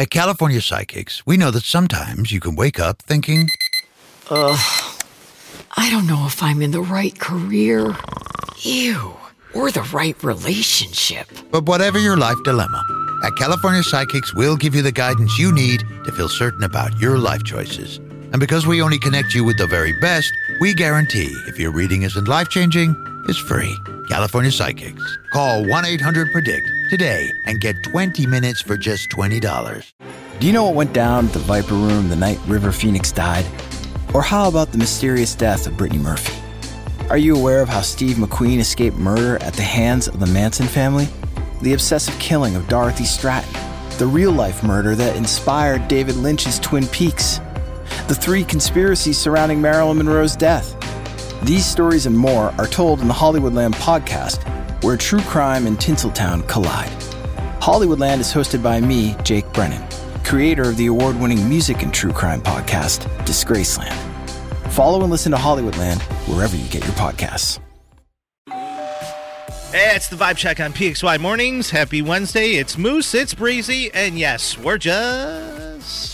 At California Psychics, we know that sometimes you can wake up thinking, I don't know if I'm in the right career. Ew. Or the right relationship. but whatever your life dilemma, at California Psychics, we'll give you the guidance you need to feel certain about your life choices. And because we only connect you with the very best, we guarantee if your reading isn't life-changing, it's free. California Psychics. Call 1-800-PREDICT today and get 20 minutes for just $20. Do you know what went down at the Viper Room the night River Phoenix died? Or how about the mysterious death of Brittany Murphy? Are you aware of how Steve McQueen escaped murder at the hands of the Manson family? The obsessive killing of Dorothy Stratton? The real-life murder that inspired David Lynch's Twin Peaks? The 3 conspiracies surrounding Marilyn Monroe's death? These stories and more are told in the Hollywoodland podcast, where true crime and Tinseltown collide. Hollywoodland is hosted by me, Jake Brennan, creator of the award-winning music and true crime podcast, Disgraceland. Follow and listen to Hollywoodland wherever you get your podcasts. It's the Vibe Check on PXY Mornings. Happy Wednesday. It's Moose, it's Breezy, and yes, we're just...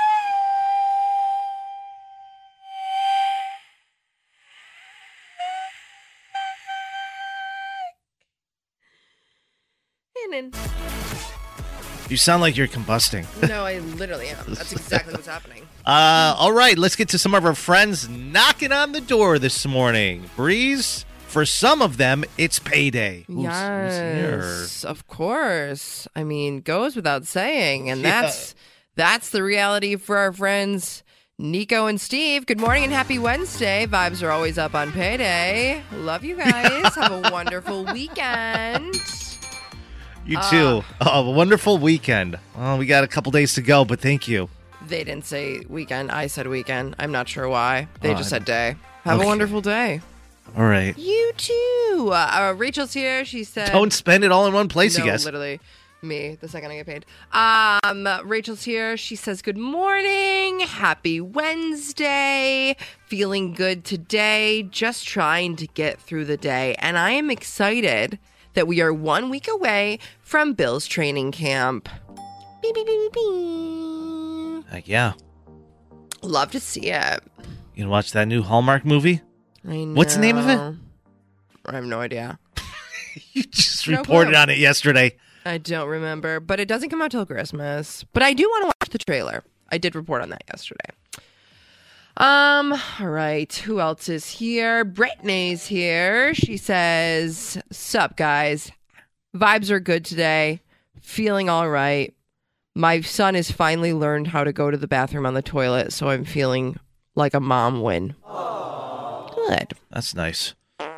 You sound like you're combusting. No, I literally am. That's exactly what's happening. All right, let's get to some of our friends knocking on the door this morning. Breeze, for some of them, it's payday. Who's Yes, of course. I mean, goes without saying, and Yeah. that's the reality for our friends Nico and Steve. Good morning and happy Wednesday. Vibes are always up on payday. Love you guys. Have a wonderful weekend. You too. A wonderful weekend. Well, we got a couple days to go, but thank you. They didn't say weekend. I said weekend. I'm not sure why. They just said day. Have Okay. a wonderful day. All right. You too. Rachel's here. She said... Don't spend it all in one place, no, you guys. Literally me the second I get paid. Rachel's here. She says, good morning. Happy Wednesday. Feeling good today. Just trying to get through the day. And I am excited that we are 1 week away from Bill's training camp. Beep, beep, beep, beep, beep. Heck yeah. Love to see it. You gonna watch that new Hallmark movie? I know. What's the name of it? I have no idea. You just No reported clue. on it yesterday. I don't remember, but it doesn't come out till Christmas. But I do want to watch the trailer. I did report on that yesterday. All right. Who else is here? Brittany's here. She says, sup, guys. Vibes are good today. Feeling all right. My son has finally learned how to go to the bathroom on the toilet, so I'm feeling like a mom win. Good. That's nice.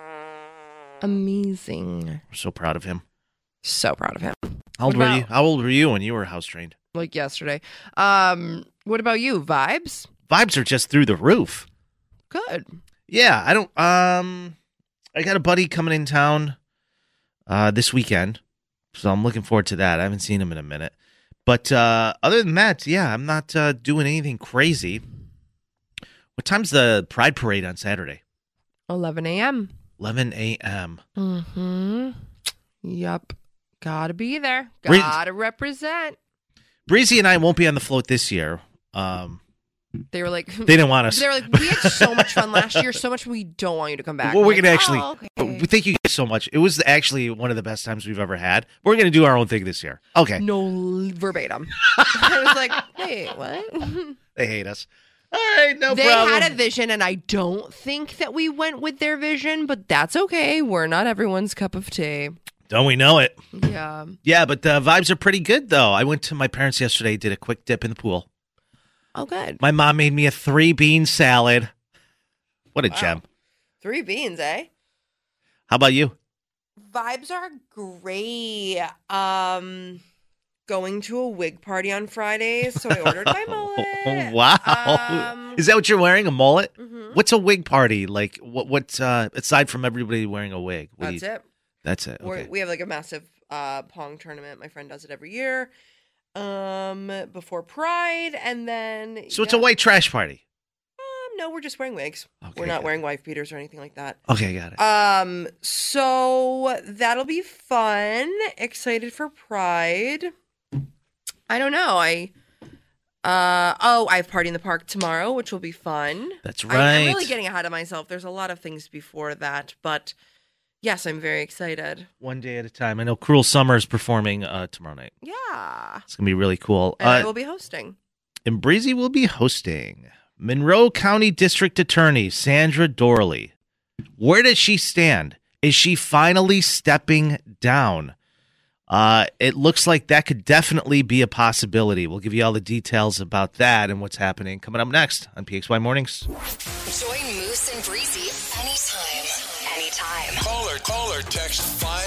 Amazing. We're so proud of him. So proud of him. How old What were you? about- How old were you when you were house trained? Like yesterday. What about you? Vibes? Vibes are just through the roof. Good. Yeah, I don't. I got a buddy coming in town this weekend, so I'm looking forward to that. I haven't seen him in a minute, but other than that, yeah, I'm not doing anything crazy. What time's the Pride Parade on Saturday? 11 a.m. 11 a.m. Mm-hmm. Yup. Gotta be there. Breathe. Gotta represent. Breezy and I won't be on the float this year. They were like, They didn't want us. They were like, we had so much fun last year, so much we don't want you to come back. Well, I'm we're like, gonna actually. "Oh, okay." We thank you guys so much. It was actually one of the best times we've ever had. We're gonna do our own thing this year. Okay. No, verbatim. I was like, wait, what? They hate us. All right, no They problem. had a vision, and I don't think that we went with their vision, but that's okay. We're not everyone's cup of tea. Don't we know it? Yeah. Yeah, but the vibes are pretty good, though. I went to my parents yesterday, did a quick dip in the pool. Oh, good. My mom made me a 3-bean salad. What a gem. 3 beans, eh? How about you? Vibes are great. Going to a wig party on Friday, so I ordered my mullet. Oh, wow. Is that what you're wearing, a mullet? Mhm. What's a wig party? Like, what aside from everybody wearing a wig? What do That's you- it. That's it. Okay. We have like a massive Pong tournament. My friend does it every year. Before Pride, and then So it's a white trash party. no, we're just wearing wigs. Okay, We're not good. wearing wife beaters or anything like that. Okay, got it. So that'll be fun. Excited for Pride. I don't know. I have Party in the Park tomorrow, which will be fun. That's right. I'm really getting ahead of myself. There's a lot of things before that, but yes, I'm very excited. One day at a time. I know Cruel Summer is performing tomorrow night. Yeah. It's going to be really cool. And I will be hosting. And Breezy will be hosting. Monroe County District Attorney Sandra Dorley. Where does she stand? Is she finally stepping down? It looks like that could definitely be a possibility. We'll give you all the details about that and what's happening coming up next on PXY Mornings. Join Moose and Breezy anytime. Call or text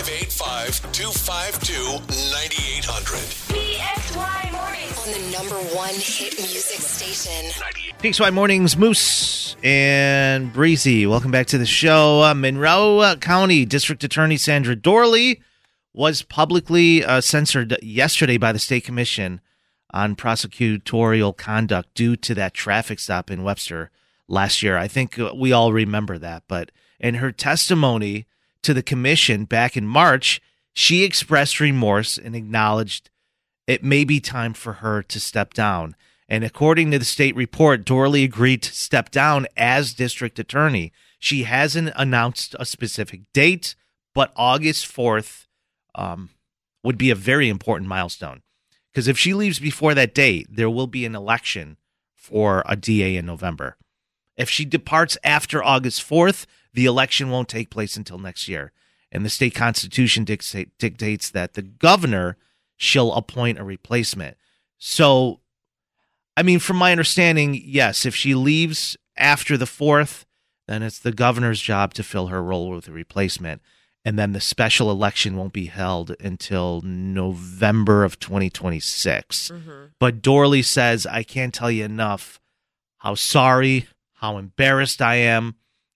585-252-9800. PXY Mornings. On the #1 hit music station. PXY Mornings, Moose and Breezy. Welcome back to the show. Monroe County District Attorney Sandra Dorley was publicly censored yesterday by the State Commission on prosecutorial conduct due to that traffic stop in Webster last year. I think we all remember that. But in her testimony to the commission back in March, she expressed remorse and acknowledged it may be time for her to step down. And according to the state report, Dorley agreed to step down as district attorney. She hasn't announced a specific date, but August 4th would be a very important milestone. Because if she leaves before that date, there will be an election for a DA in November. If she departs after August 4th, the election won't take place until next year. And the state constitution dictates that the governor shall appoint a replacement. So, I mean, from my understanding, yes, if she leaves after the 4th, then it's the governor's job to fill her role with a replacement. And then the special election won't be held until November of 2026. Mm-hmm. But Dorley says, I can't tell you enough how sorry, how embarrassed I am.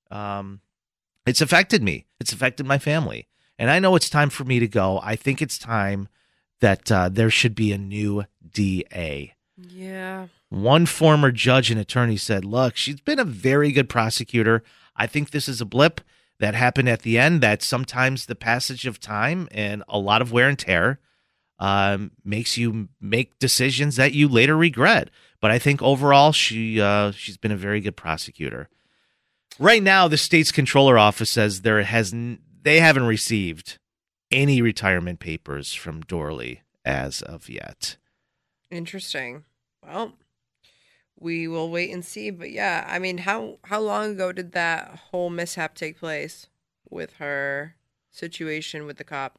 It's affected me. It's affected my family. And I know it's time for me to go. I think it's time that there should be a new DA. Yeah. One former judge and attorney said, look, she's been a very good prosecutor. I think this is a blip that happened at the end, that sometimes the passage of time and a lot of wear and tear makes you make decisions that you later regret. But I think overall she's been a very good prosecutor. Right now, the state's controller office says they haven't received any retirement papers from Dorley as of yet. Interesting. Well, we will wait and see. But yeah, I mean, how long ago did that whole mishap take place with her situation with the cop?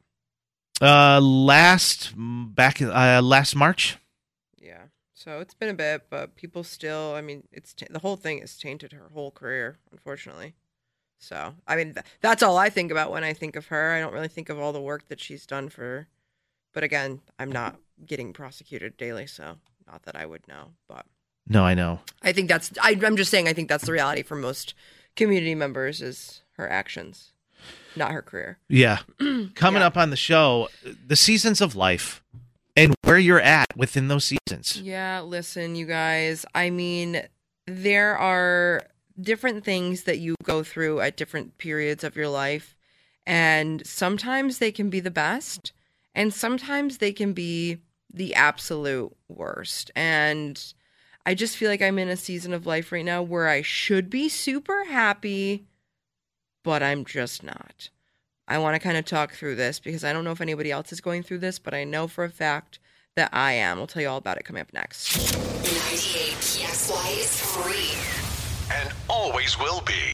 Last March. Yeah. So it's been a bit, but people still, I mean, the whole thing has tainted her whole career, unfortunately. So, I mean, that's all I think about when I think of her. I don't really think of all the work that she's done but again, I'm not getting prosecuted daily, so not that I would know, but. No, I know. I think I'm just saying, I think that's the reality for most community members is her actions, not her career. Yeah. Coming up on the show, the seasons of life and where you're at within those seasons. Yeah, listen, you guys, I mean, there are different things that you go through at different periods of your life, and sometimes they can be the best, and sometimes they can be the absolute worst. And I just feel like I'm in a season of life right now where I should be super happy, but I'm just not. I want to kind of talk through this because I don't know if anybody else is going through this, but I know for a fact that I am. I'll tell you all about it coming up next. 98 PXY is free. And always will be.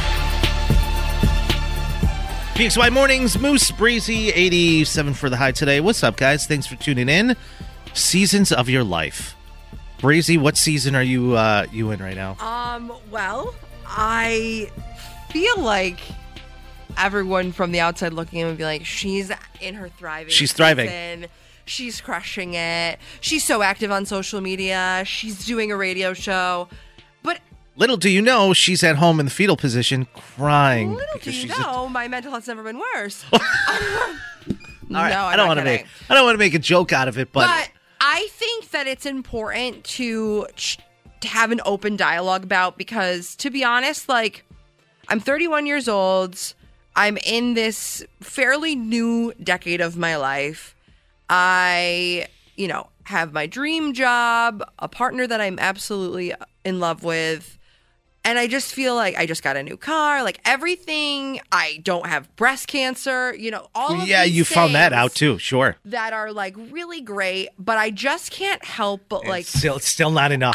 PXY Mornings, Moose, Breezy, 87 for the high today. What's up, guys? Thanks for tuning in. Seasons of your life. Breezy, what season are you in right now? Well, I feel like everyone from the outside looking in would be like, she's in her thriving. She's thriving. Season. She's crushing it. She's so active on social media. She's doing a radio show. But little do you know, she's at home in the fetal position crying. Little do you know, my mental health's never been worse. All right, I don't want to make a joke out of it, but I think that it's important to have an open dialogue about, because to be honest, like, I'm 31 years old. I'm in this fairly new decade of my life. I have my dream job, a partner that I'm absolutely in love with. And I just feel like I just got a new car, like everything. I don't have breast cancer, all of Yeah, these you found that things out too. Sure. that are like really great, but I just can't help but like It's still not enough.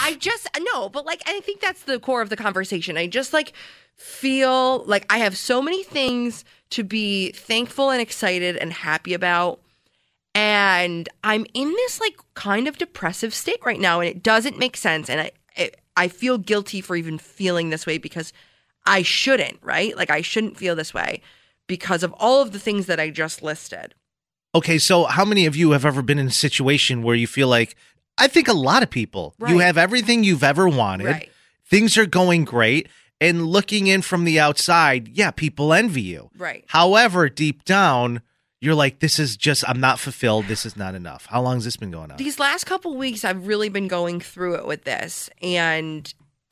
I think that's the core of the conversation. I just like feel like I have so many things to be thankful and excited and happy about. And I'm in this like kind of depressive state right now, and it doesn't make sense. And I feel guilty for even feeling this way because I shouldn't, right? Like I shouldn't feel this way because of all of the things that I just listed. Okay, so how many of you have ever been in a situation where you feel like, I think a lot of people, you Right. have everything you've ever wanted, Right. things are going great, and looking in from the outside, yeah, people envy you. Right. However, deep down, you're like, I'm not fulfilled. This is not enough. How long has this been going on? These last couple weeks, I've really been going through it with this, and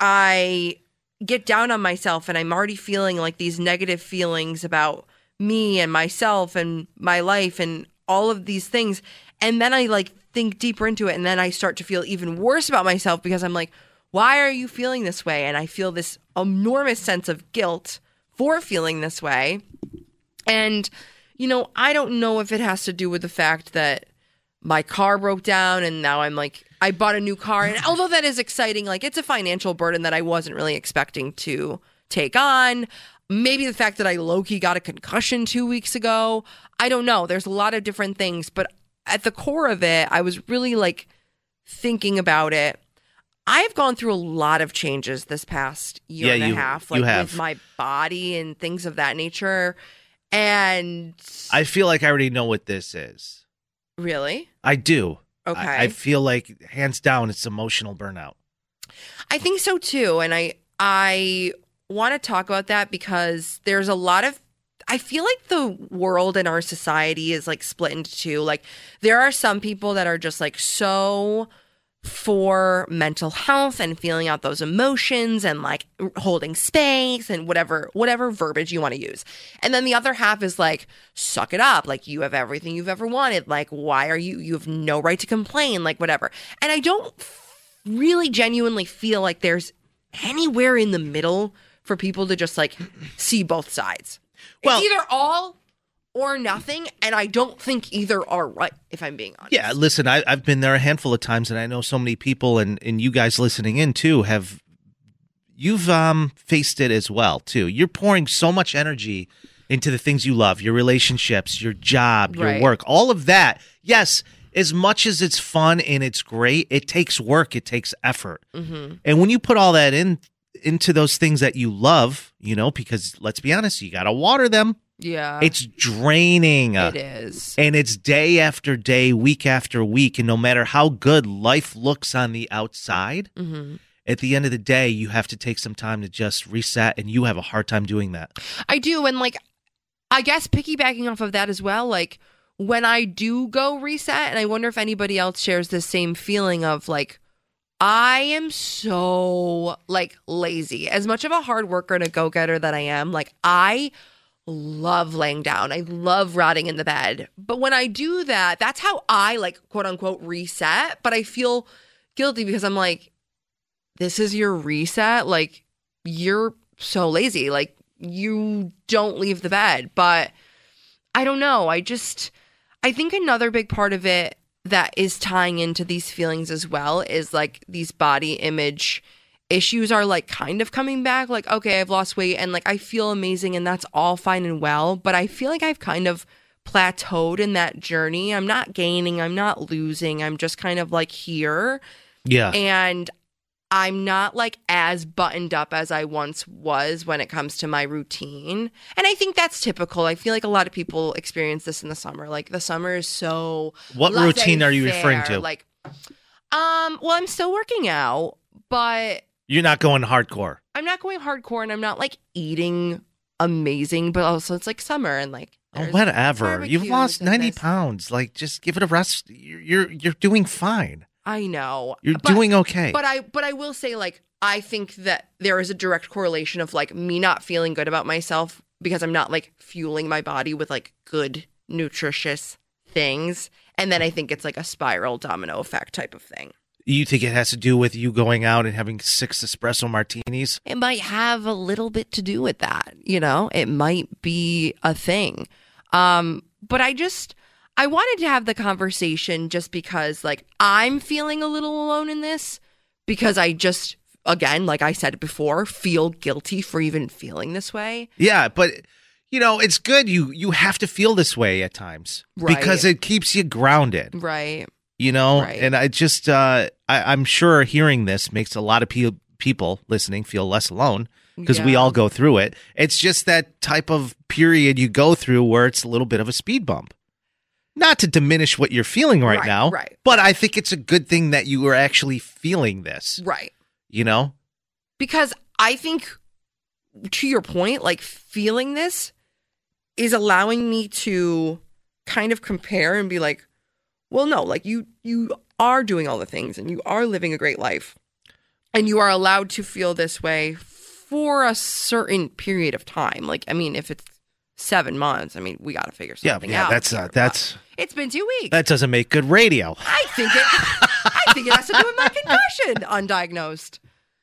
I get down on myself, and I'm already feeling like these negative feelings about me and myself and my life and all of these things. And then I like think deeper into it, and then I start to feel even worse about myself because I'm like, why are you feeling this way? And I feel this enormous sense of guilt for feeling this way. And I don't know if it has to do with the fact that my car broke down and now I bought a new car. And although that is exciting, like it's a financial burden that I wasn't really expecting to take on. Maybe the fact that I low-key got a concussion 2 weeks ago. I don't know. There's a lot of different things. But at the core of it, I was really like thinking about it. I've gone through a lot of changes this past year and a half, like with my body and things of that nature. And I feel like I already know what this is. really? I do. Okay. I feel like, hands down, it's emotional burnout. I think so too. And I want to talk about that because there's a lot of, I feel like the world and our society is like split into two. Like there are some people that are just like so for mental health and feeling out those emotions and like holding space and whatever verbiage you want to use. And then the other half is like, suck it up. Like you have everything you've ever wanted. Like, why are you have no right to complain, like whatever. And I don't really genuinely feel like there's anywhere in the middle for people to just like see both sides. Well- It's either all or nothing, and I don't think either are right, if I'm being honest. Yeah, listen, I've been there a handful of times, and I know so many people, and you guys listening in too, you've faced it as well too. You're pouring so much energy into the things you love, your relationships, your job, your Right. work, all of that. Yes, as much as it's fun and it's great, it takes work, it takes effort. Mm-hmm. And when you put all that into those things that you love, because let's be honest, you got to water them. Yeah. It's draining. It is. And it's day after day, week after week. And no matter how good life looks on the outside, Mm-hmm. at the end of the day, you have to take some time to just reset. And you have a hard time doing that. I do. And like, I guess piggybacking off of that as well, like when I do go reset, and I wonder if anybody else shares the same feeling of like, I am so like lazy. As much of a hard worker and a go-getter that I am, like I love laying down. I love rotting in the bed. But when I do that, that's how I like quote unquote reset. But I feel guilty because I'm like, this is your reset. Like you're so lazy. Like you don't leave the bed. But I don't know. I think another big part of it that is tying into these feelings as well is like these body image issues are like kind of coming back. Like, okay, I've lost weight and like I feel amazing and that's all fine and well. But I feel like I've kind of plateaued in that journey. I'm not gaining, I'm not losing. I'm just kind of like here. Yeah. And I'm not like as buttoned up as I once was when it comes to my routine. And I think that's typical. I feel like a lot of people experience this in the summer. Like the summer is so What routine are you referring laissez-faire. to? Like, well, I'm still working out, but You're not going hardcore. I'm not going hardcore and I'm not like eating amazing, but also it's like summer and like Oh, there's whatever. You've barbecues lost and 90 this. pounds. Like, just give it a rest. You're doing fine. I know. You're But- doing okay. But I will say, like, I think that there is a direct correlation of like me not feeling good about myself because I'm not like fueling my body with like good nutritious things And then I think it's like a spiral domino effect type of thing. You think it has to do with you going out and having 6 espresso martinis? It might have a little bit to do with that. It might be a thing. But I wanted to have the conversation just because, like, I'm feeling a little alone in this because I just, again, like I said before, feel guilty for even feeling this way. Yeah, but, it's good. You have to feel this way at times because it keeps you grounded. Right. Right. And I just, I'm sure hearing this makes a lot of people listening feel less alone because we all go through it. It's just that type of period you go through where it's a little bit of a speed bump. Not to diminish what you're feeling right now, but I think it's a good thing that you are actually feeling this. Right. Because I think, to your point, like feeling this is allowing me to kind of compare and be like, well, no, like you are doing all the things and you are living a great life and you are allowed to feel this way for a certain period of time. Like, I mean, if it's 7 months, I mean, we got to figure something out. That's it's been 2 weeks. That doesn't make good radio. I think it has to do with my concussion, undiagnosed.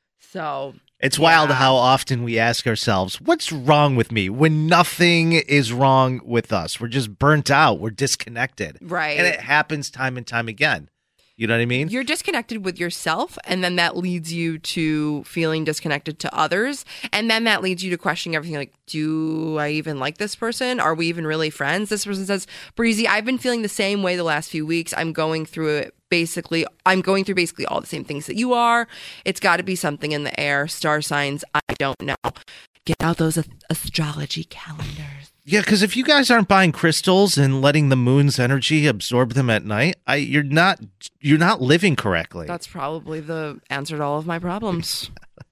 So it's wild how often we ask ourselves, what's wrong with me when nothing is wrong with us? We're just burnt out. We're disconnected. Right. And it happens time and time again. You know what I mean? You're disconnected with yourself, and then that leads you to feeling disconnected to others. And then that leads you to questioning everything like, do I even like this person? Are we even really friends? This person says, Breezy, I've been feeling the same way the last few weeks. I'm going through basically all the same things that you are. It's got to be something in the air. Star signs, I don't know. Get out those astrology calendars. Yeah, because if you guys aren't buying crystals and letting the moon's energy absorb them at night, you're not living correctly. That's probably the answer to all of my problems.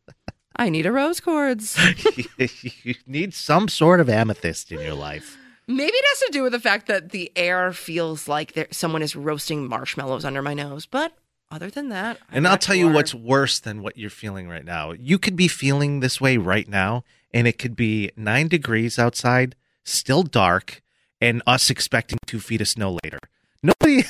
I need a rose quartz. You need some sort of amethyst in your life. Maybe it has to do with the fact that the air feels like someone is roasting marshmallows under my nose. But other than that, I'll tell you what's worse than what you're feeling right now. You could be feeling this way right now, and it could be 9 degrees outside, still dark, and us expecting 2 feet of snow later. Nobody,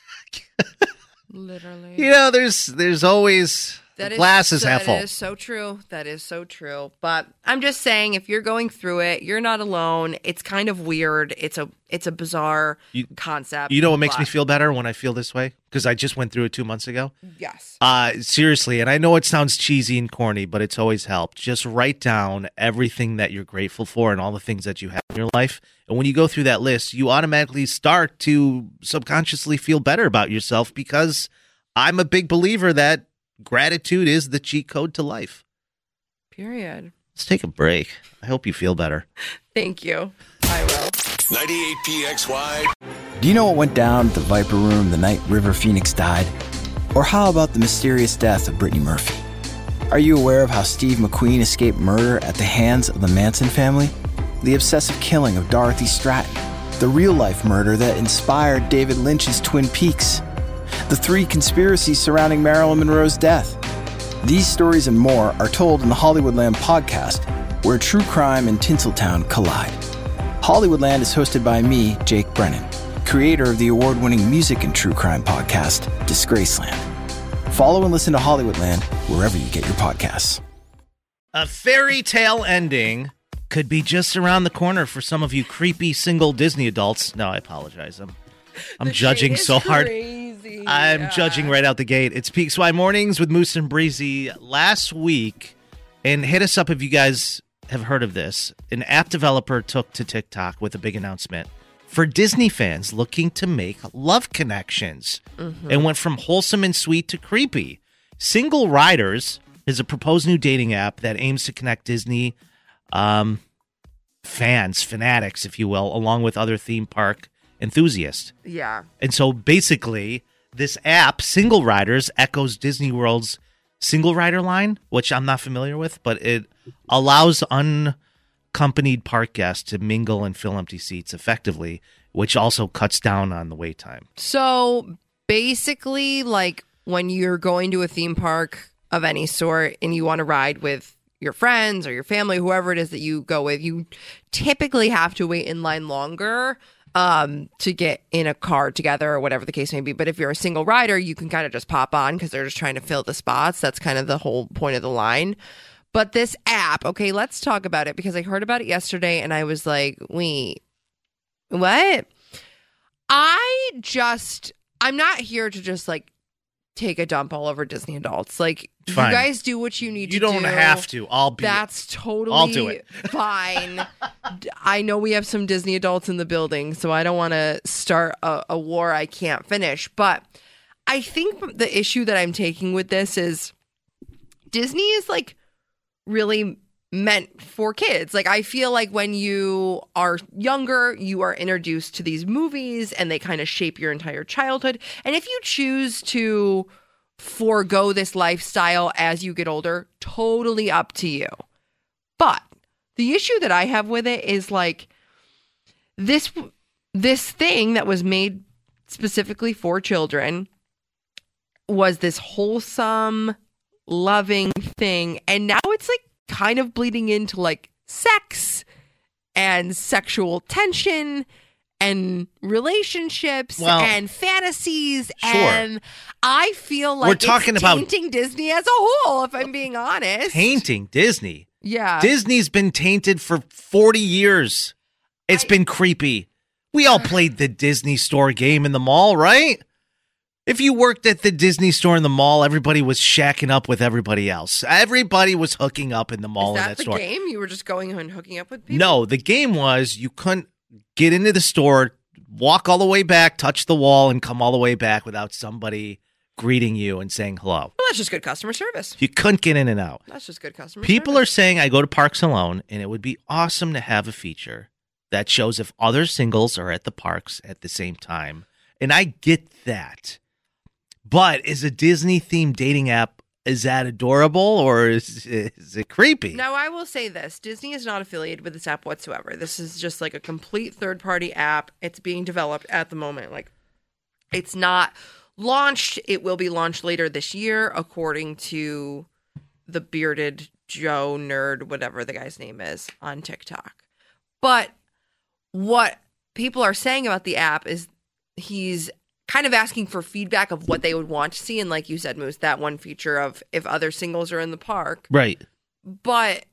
literally. There's always glass is half full. That is so true. That is so true. But I'm just saying, if you're going through it, you're not alone. It's kind of weird. It's a bizarre concept. You know what makes me feel better when I feel this way? Because I just went through it 2 months ago. Yes. Seriously, and I know it sounds cheesy and corny, but it's always helped. Just write down everything that you're grateful for and all the things that you have in your life. And when you go through that list, you automatically start to subconsciously feel better about yourself because I'm a big believer that gratitude is the cheat code to life. Period. Let's take a break. I hope you feel better. Thank you. I will. 98 PXY. Do you know what went down at the Viper Room the night River Phoenix died? Or how about the mysterious death of Brittany Murphy? Are you aware of how Steve McQueen escaped murder at the hands of the Manson family? The obsessive killing of Dorothy Stratton? The real-life murder that inspired David Lynch's Twin Peaks? The 3 conspiracies surrounding Marilyn Monroe's death? These stories and more are told in the Hollywoodland podcast, where true crime and Tinseltown collide. Hollywoodland is hosted by me, Jake Brennan, creator of the award-winning music and true crime podcast, Disgraceland. Follow and listen to Hollywoodland wherever you get your podcasts. A fairy tale ending could be just around the corner for some of you creepy single Disney adults. No, I apologize. I'm judging so hard. I'm judging right out the gate. It's PXY Mornings with Moose and Breezy. Last week, and hit us up if you guys have heard of this, an app developer took to TikTok with a big announcement for Disney fans looking to make love connections and went from wholesome and sweet to creepy. Single Riders is a proposed new dating app that aims to connect Disney fanatics, if you will, along with other theme park enthusiasts. Yeah. And so basically, this app, Single Riders, echoes Disney World's Single Rider line, which I'm not familiar with, but it allows unaccompanied park guests to mingle and fill empty seats effectively, which also cuts down on the wait time. So basically, like when you're going to a theme park of any sort and you want to ride with your friends or your family, whoever it is that you go with, you typically have to wait in line longer to get in a car together or whatever the case may be. But if you're a single rider, you can kind of just pop on because they're just trying to fill the spots. That's kind of the whole point of the line. But this app, okay, let's talk about it because I heard about it yesterday and I was like, wait, what? I'm not here to just like take a dump all over Disney adults. Like, Fine. you guys do what you need to do. You don't have to. That's totally I'll do it. fine. I know we have some Disney adults in the building, so I don't want to start a war I can't finish. But I think the issue that I'm taking with this is Disney is like really meant for kids. Like, I feel like when you are younger, you are introduced to these movies and they kind of shape your entire childhood. And if you choose to forego this lifestyle as you get older, totally up to you. But the issue that I have with it is like this thing that was made specifically for children was this wholesome, loving thing, and now it's like kind of bleeding into like sex and sexual tension and relationships and fantasies. Sure. And I feel like We're talking it's about tainting Disney as a whole, if I'm being honest. tainting Disney. Yeah. Disney's been tainted for 40 years. It's been creepy. We all played the Disney store game in the mall, right? If you worked at the Disney store in the mall, everybody was shacking up with everybody else. Everybody was hooking up in the mall Is in that that store. the game? You were just going and hooking up with people? No, the game was you couldn't get into the store, walk all the way back, touch the wall, and come all the way back without somebody greeting you and saying hello. Well, that's just good customer service. You couldn't get in and out. That's just good customer People service. are saying I go to parks alone, and it would be awesome to have a feature that shows if other singles are at the parks at the same time. And I get that. But is a Disney-themed dating app, is that adorable or is it creepy? Now, I will say this. Disney is not affiliated with this app whatsoever. This is just like a complete third-party app. It's being developed at the moment. Like, it's not launched. It will be launched later this year, according to the bearded Joe nerd, whatever the guy's name is, on TikTok. But what people are saying about the app is he's kind of asking for feedback of what they would want to see. And like you said, Moose, that one feature of if other singles are in the park. Right. But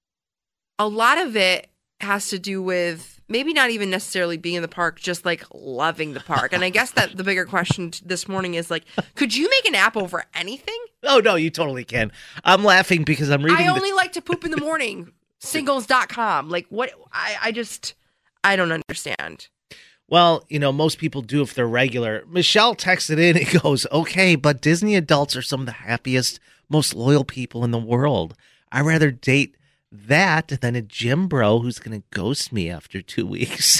a lot of it has to do with maybe not even necessarily being in the park, just like loving the park. And I guess that the bigger question this morning is like, could you make an app over anything? Oh, no, you totally can. I'm laughing because I'm reading I only like to poop in the morning. Singles.com. Like what? I don't understand. Well, you know, most people do if they're regular. Michelle texted in and goes, okay, but Disney adults are some of the happiest, most loyal people in the world. I'd rather date that than a gym bro who's going to ghost me after 2 weeks.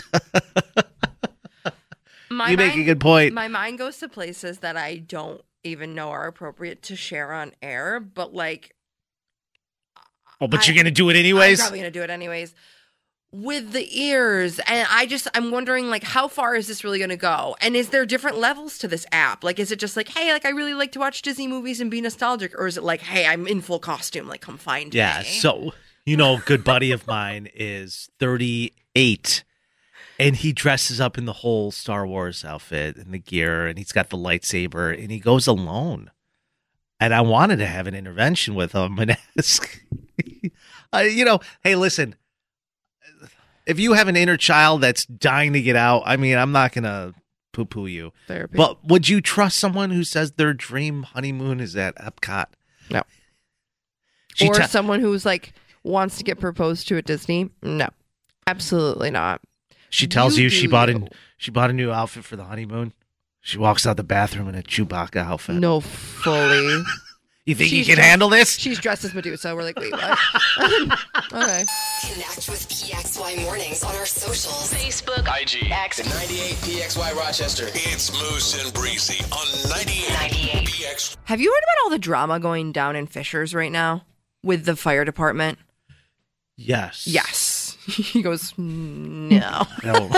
You make a good point. My mind goes to places that I don't even know are appropriate to share on air, but like... Oh, but you're going to do it anyways? I'm probably going to do it anyways. With the ears, and I'm wondering, like, how far is this really going to go? And is there different levels to this app? Like, is it just like, hey, like, I really like to watch Disney movies and be nostalgic? Or is it like, hey, I'm in full costume, like, come find me? Yeah, so, you know, a good buddy of mine is 38, and he dresses up in the whole Star Wars outfit and the gear, and he's got the lightsaber, and he goes alone. And I wanted to have an intervention with him and ask, you know, hey, listen, if you have an inner child that's dying to get out, I mean, I'm not going to poo-poo you. Therapy. But would you trust someone who says their dream honeymoon is at Epcot? No. She Or te- someone who's like wants to get proposed to at Disney? No, absolutely not. She tells You you she do bought you. she bought a new outfit for the honeymoon. She walks out the bathroom in a Chewbacca outfit. No, fully. You think you She's can dressed- handle this? She's dressed as Medusa. We're like, wait, what? Okay. Connect with PXY Mornings on our socials. Facebook, IG. X, 98 PXY Rochester. It's Moose and Breezy on 98 98. PX. Have you heard about all the drama going down in Fishers right now with the fire department? Yes. Yes. He goes, no. No.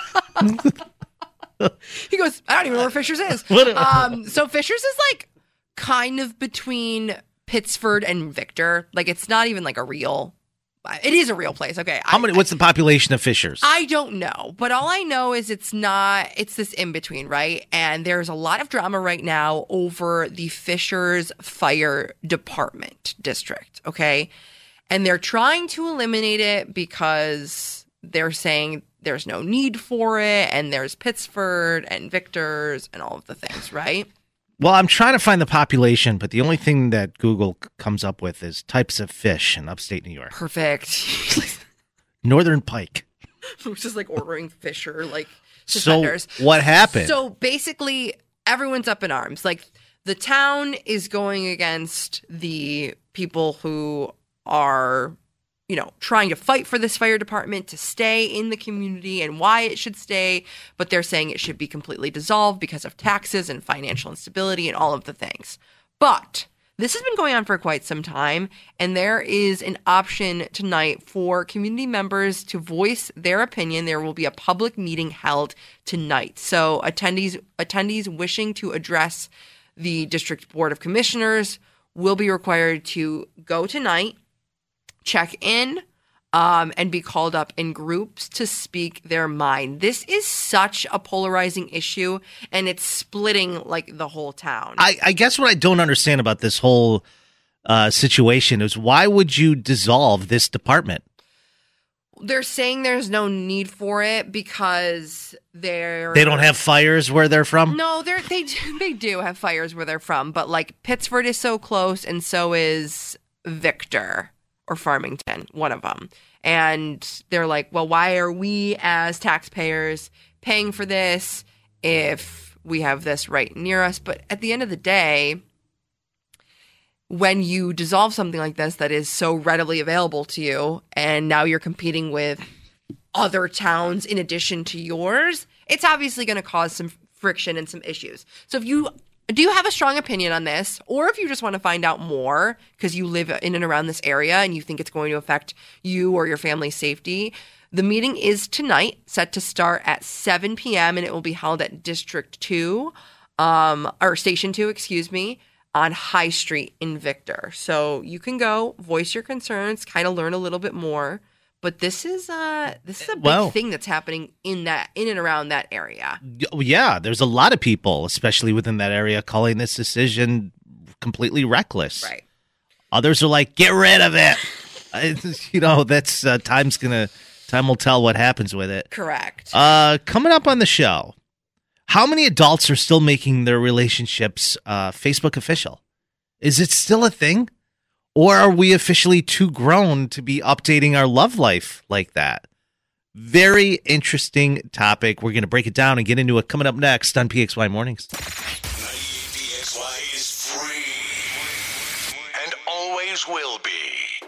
He goes, I don't even know where Fishers is. So Fishers is like kind of between Pittsford and Victor. Like it's not even like a real It is a real place. Okay. How many? What's the population of Fishers? I don't know, but all I know is it's this in between, right? And there's a lot of drama right now over the Fishers Fire Department district, okay? And they're trying to eliminate it because they're saying there's no need for it, and there's Pittsford and Victor's and all of the things, right? Well, I'm trying to find the population, but the only thing that Google comes up with is types of fish in upstate New York. Perfect. Northern pike. Which is like ordering Fisher, like So suspenders. what happened? So basically, everyone's up in arms. Like the town is going against the people who are, trying to fight for this fire department to stay in the community and why it should stay. But they're saying it should be completely dissolved because of taxes and financial instability and all of the things. But this has been going on for quite some time, and there is an option tonight for community members to voice their opinion. There will be a public meeting held tonight. So attendees wishing to address the District Board of Commissioners will be required to go tonight, check in, and be called up in groups to speak their mind. This is such a polarizing issue, and it's splitting like the whole town. I guess what I don't understand about this whole situation is why would you dissolve this department? They're saying there's no need for it because They don't have fires where they're from? No, they do have fires where they're from, but like Pittsford is so close, and so is Victor or Farmington, one of them. And they're like, well, why are we as taxpayers paying for this if we have this right near us? But at the end of the day, when you dissolve something like this that is so readily available to you, and now you're competing with other towns in addition to yours, it's obviously going to cause some friction and some issues. So if you do have a strong opinion on this, or if you just want to find out more because you live in and around this area and you think it's going to affect you or your family's safety, the meeting is tonight, set to start at 7 p.m. and it will be held at District 2, or Station 2, on High Street in Victor. So you can go, voice your concerns, kind of learn a little bit more. But this is a big thing that's happening in and around that area. Yeah, there's a lot of people, especially within that area, calling this decision completely reckless. Right. Others are like, get rid of it. That's time will tell what happens with it. Correct. Coming up on the show, how many adults are still making their relationships Facebook official? Is it still a thing? Or are we officially too grown to be updating our love life like that? Very interesting topic. We're going to break it down and get into it coming up next on PXY Mornings. PXY is free and always will be.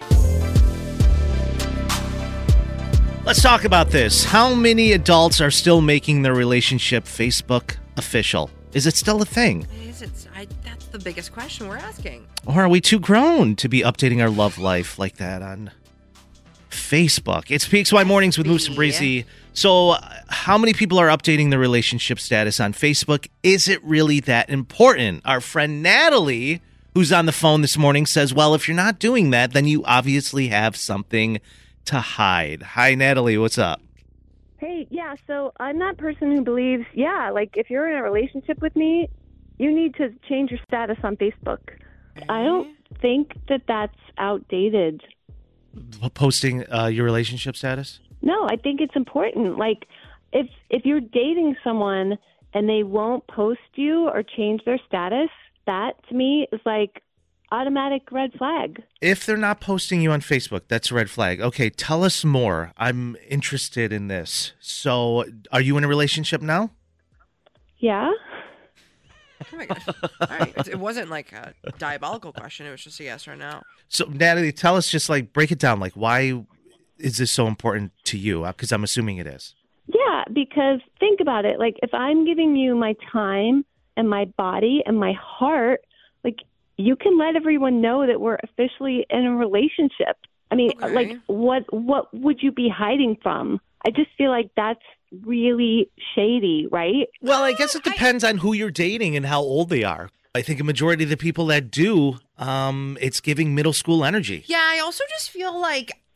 Let's talk about this. How many adults are still making their relationship Facebook official? Is it still a thing? That's the biggest question we're asking. Or are we too grown to be updating our love life like that on Facebook? It's PXY Mornings with Moose and Breezy. So how many people are updating their relationship status on Facebook? Is it really that important? Our friend Natalie, who's on the phone this morning, says, well, if you're not doing that, then you obviously have something to hide. Hi, Natalie. What's up? Hey, yeah, so I'm that person who believes, if you're in a relationship with me, you need to change your status on Facebook. I don't think that that's outdated. Posting your relationship status? No, I think it's important. Like, if you're dating someone and they won't post you or change their status, that to me is like automatic red flag. If they're not posting you on Facebook, that's a red flag. Okay, tell us more. I'm interested in this. So, are you in a relationship now? Yeah. Oh my gosh. All right. It wasn't like a diabolical question. It was just a yes or no. So, Natalie, tell us, just like break it down. Like, why is this so important to you? Because I'm assuming it is. Yeah, because think about it. Like, if I'm giving you my time and my body and my heart, like, you can let everyone know that we're officially in a relationship. I mean, like, what would you be hiding from? I just feel like that's really shady, right? Well, I guess it depends on who you're dating and how old they are. I think a majority of the people that do, it's giving middle school energy. Yeah, I also just feel like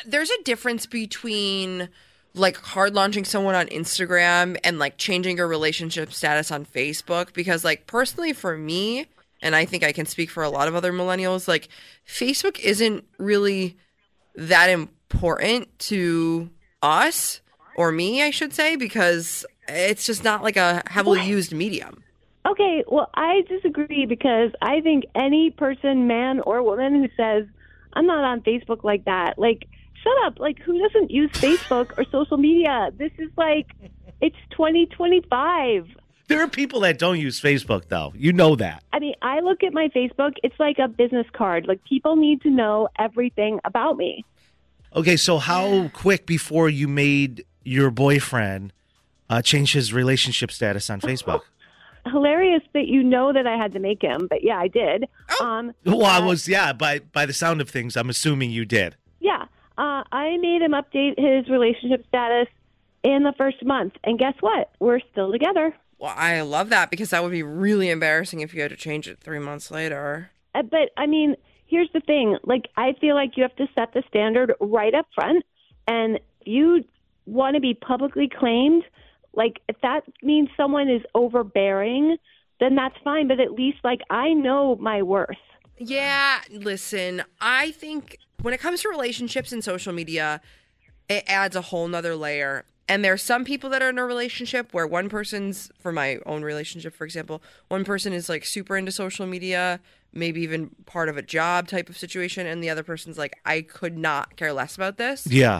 there's a difference between like hard launching someone on Instagram and like changing your relationship status on Facebook, because like personally for me, and I think I can speak for a lot of other millennials, like Facebook isn't really that important to us, or me, I should say, because it's just not like a heavily used medium. Okay, well, I disagree because I think any person, man or woman, who says, I'm not on Facebook like that, like, shut up. Like, who doesn't use Facebook or social media? This is like, it's 2025. There are people that don't use Facebook, though. You know that. I mean, I look at my Facebook, it's like a business card. Like, people need to know everything about me. Okay, so how quick before you made your boyfriend change his relationship status on Facebook? Hilarious that you know that I had to make him, but yeah, I did. Well, I was, by the sound of things, I'm assuming you did. Yeah. I made him update his relationship status in the first month. And guess what? We're still together. Well, I love that because that would be really embarrassing if you had to change it 3 months later. But, I mean, here's the thing. Like, I feel like you have to set the standard right up front. And you want to be publicly claimed. Like, if that means someone is overbearing, then that's fine. But at least, like, I know my worth. Yeah, listen, I think when it comes to relationships and social media, it adds a whole nother layer. And there are some people that are in a relationship where one person's, for my own relationship, for example, one person is like super into social media, maybe even part of a job type of situation. And the other person's like, I could not care less about this. Yeah.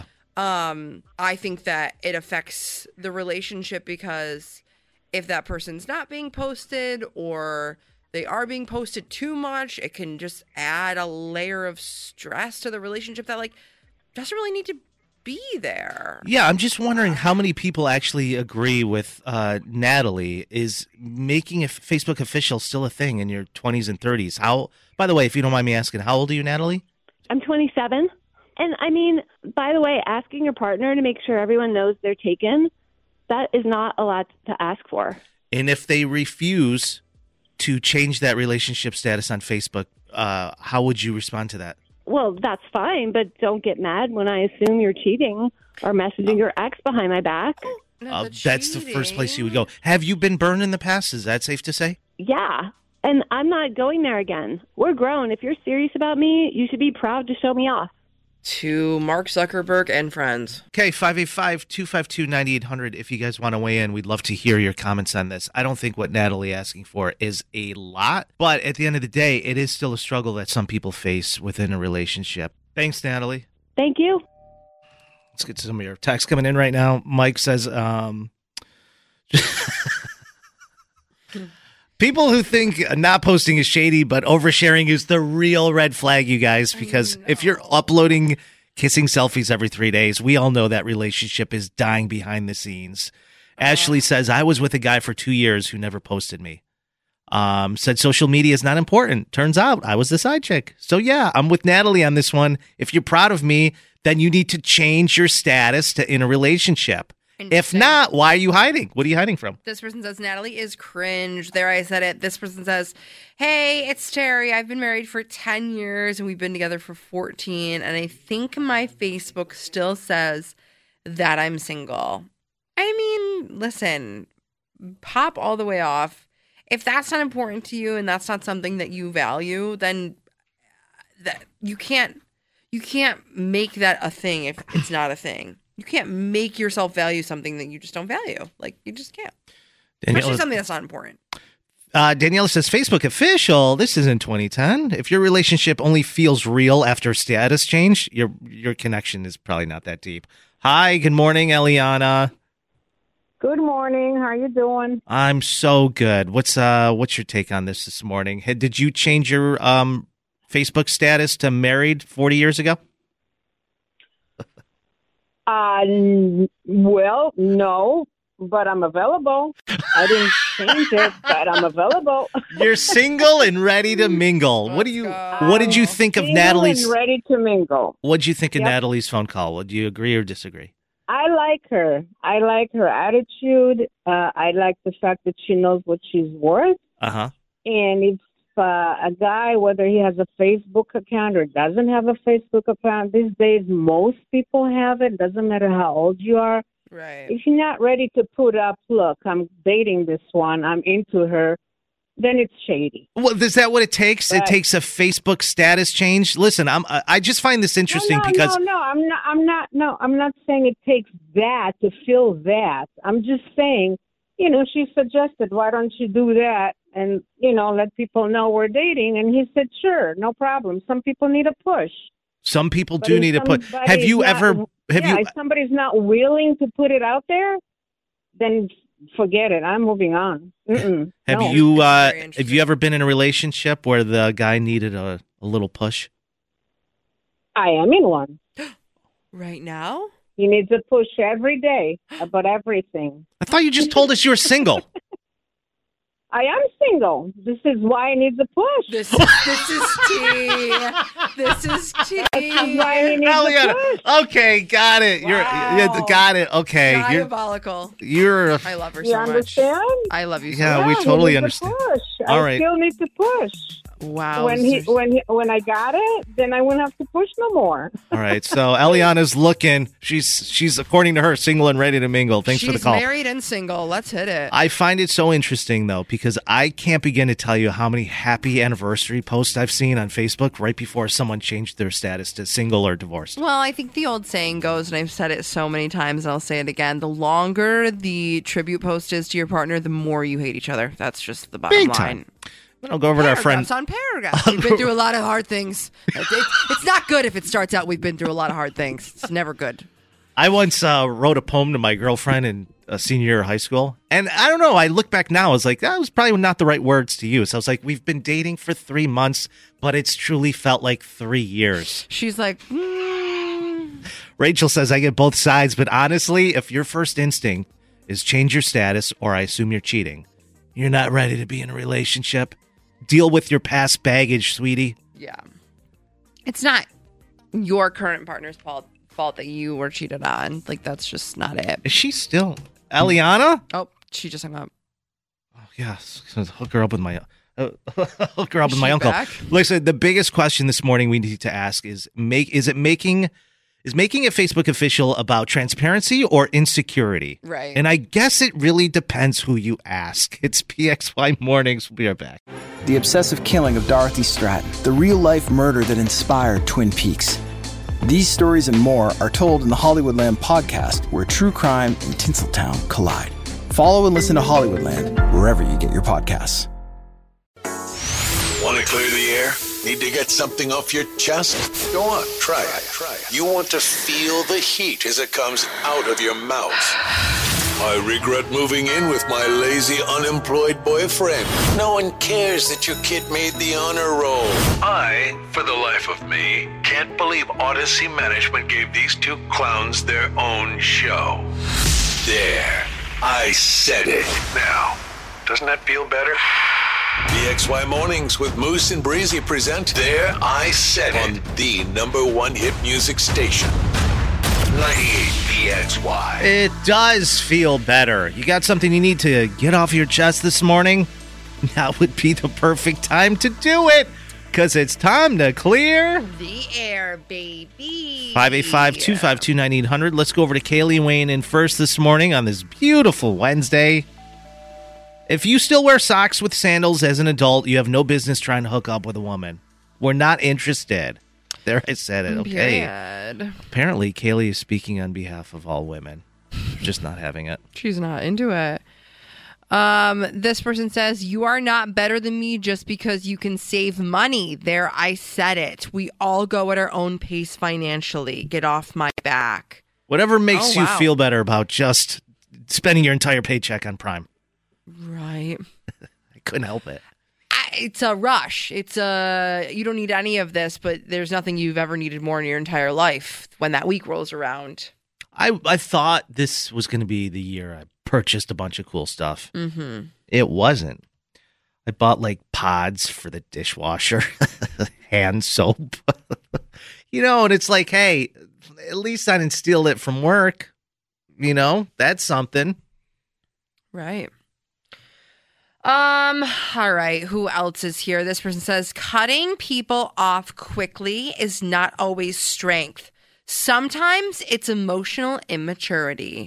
I think that it affects the relationship because if that person's not being posted or they are being posted too much, it can just add a layer of stress to the relationship that like doesn't really need to be there. Yeah, I'm just wondering how many people actually agree with Natalie. Is making a Facebook official still a thing in your 20s and 30s? How? By the way, if you don't mind me asking, how old are you, Natalie? I'm 27. And I mean, by the way, asking your partner to make sure everyone knows they're taken, that is not a lot to ask for. And if they refuse to change that relationship status on Facebook, how would you respond to that? Well, that's fine, but don't get mad when I assume you're cheating or messaging your ex behind my back. That's the first place you would go. Have you been burned in the past? Is that safe to say? Yeah, and I'm not going there again. We're grown. If you're serious about me, you should be proud to show me off. To Mark Zuckerberg and friends. Okay, 585-252-9800. If you guys want to weigh in, we'd love to hear your comments on this. I don't think what Natalie asking for is a lot, but at the end of the day, it is still a struggle that some people face within a relationship. Thanks, Natalie. Thank you. Let's get to some of your texts coming in right now. Mike says, people who think not posting is shady, but oversharing is the real red flag, you guys, because if you're uploading kissing selfies every 3 days, we all know that relationship is dying behind the scenes. Ashley says, I was with a guy for 2 years who never posted me. Said social media is not important. Turns out I was the side chick. So yeah, I'm with Natalie on this one. If you're proud of me, then you need to change your status to in a relationship. If not, why are you hiding? What are you hiding from? This person says, Natalie is cringe. There, I said it. This person says, hey, it's Terry. I've been married for 10 years and we've been together for 14. And I think my Facebook still says that I'm single. I mean, listen, pop all the way off. If that's not important to you and that's not something that you value, then that you can't make that a thing if it's not a thing. You can't make yourself value something that you just don't value. Like, you just can't. Especially something that's not important. Daniela says, Facebook official, this is in 2010. If your relationship only feels real after status change, your connection is probably not that deep. Hi, good morning, Eliana. Good morning. How are you doing? I'm so good. What's your take on this morning? Did you change your Facebook status to married 40 years ago? Well, no, but I'm available. I didn't change it, but I'm available. You're single and ready to mingle. What did you think of Natalie's? Ready to mingle. What did you think of Natalie's phone call? Would you agree or disagree? I like her. I like her attitude. I like the fact that she knows what she's worth. Uh-huh. And a guy, whether he has a Facebook account or doesn't have a Facebook account, these days most people have it. Doesn't matter how old you are. Right. If you're not ready to put up, look, I'm dating this one, I'm into her, then it's shady. Well, is that what it takes? It Right. takes a Facebook status change. Listen, I just find this interesting because I'm not saying it takes that to feel that. I'm just saying, she suggested, why don't you do that and, let people know we're dating? And he said, sure, no problem. Some people need a push. some people But do if need to put. Have you somebody's ever? not- Have you? If somebody's not willing to put it out there, then forget it. I'm moving on. Mm-mm. Have No. you? Very Have you ever been in a relationship where the guy needed a little push? I am in one. Right now? He needs a push every day about everything. I thought you just told us you were single. I am single. This is why I need the push. This is tea. This is tea. This is why he needs the Eliana, push. okay, got it. Wow. You're got it. Okay, Diabolical. you're. I love her You so much. understand? I love you so Yeah, much. we he totally needs understand. the push. All I right. still need to push. Wow. When I got it, then I wouldn't have to push no more. All right, so Eliana's looking. She's according to her single and ready to mingle. Thanks for the call. She's married and single. Let's hit it. I find it so interesting though because I can't begin to tell you how many happy anniversary posts I've seen on Facebook right before someone changed their status to single or divorced. Well, I think the old saying goes, and I've said it so many times, and I'll say it again: the longer the tribute post is to your partner, the more you hate each other. That's just the bottom Big line. time. Then I'll go over to our friend. Paragraphs on paragraphs. We've been through a lot of hard things. It's not good if it starts out we've been through a lot of hard things. It's never good. I once wrote a poem to my girlfriend in a senior year of high school. And I don't know, I look back now, I was like, that was probably not the right words to use. I was like, we've been dating for 3 months, but it's truly felt like 3 years. She's like, Rachel says, I get both sides, but honestly, if your first instinct is change your status or I assume you're cheating, you're not ready to be in a relationship. Deal with your past baggage, sweetie. yeah. It's not your current partner's fault that you were cheated on. Like, that's just not it. Is she still Eliana? Oh, she just hung up. Oh, yes. Hook her up with my hook her up Is with my she uncle. back? Listen, the biggest question this morning we need to ask is making it Facebook official about transparency or insecurity? Right. And I guess it really depends who you ask. It's PXY Mornings. We'll be right back. The obsessive killing of Dorothy Stratton, the real-life murder that inspired Twin Peaks. These stories and more are told in the Hollywoodland podcast, where true crime and Tinseltown collide. Follow and listen to Hollywoodland wherever you get your podcasts. Want to clear the air? Need to get something off your chest? Go on, try it. You want to feel the heat as it comes out of your mouth. I regret moving in with my lazy, unemployed boyfriend. No one cares that your kid made the honor roll. I, for the life of me, can't believe Odyssey Management gave these two clowns their own show. There, I said it. Now, doesn't that feel better? PXY Mornings with Moose and Breezy present There I Said It on the #1 hit music station. 98 PXY. It does feel better. You got something you need to get off your chest this morning? Now would be the perfect time to do it, because it's time to clear The air, baby. 585-252-9800. Let's go over to Kaylee Wayne in first this morning on this beautiful Wednesday. If you still wear socks with sandals as an adult, you have no business trying to hook up with a woman. We're not interested. There, I said it. Okay. Period. Apparently, Kaylee is speaking on behalf of all women. Just not having it. She's not into it. This person says, you are not better than me just because you can save money. There, I said it. We all go at our own pace financially. Get off my back. Whatever makes Oh, you wow. feel better about just spending your entire paycheck on Prime. Right. I couldn't help it. It's a rush. You don't need any of this, but there's nothing you've ever needed more in your entire life when that week rolls around. I thought this was going to be the year I purchased a bunch of cool stuff. Mm-hmm. It wasn't. I bought like pods for the dishwasher, hand soap. And it's like, hey, at least I didn't steal it from work. That's something. Right. All right. Who else is here? This person says, cutting people off quickly is not always strength. Sometimes it's emotional immaturity.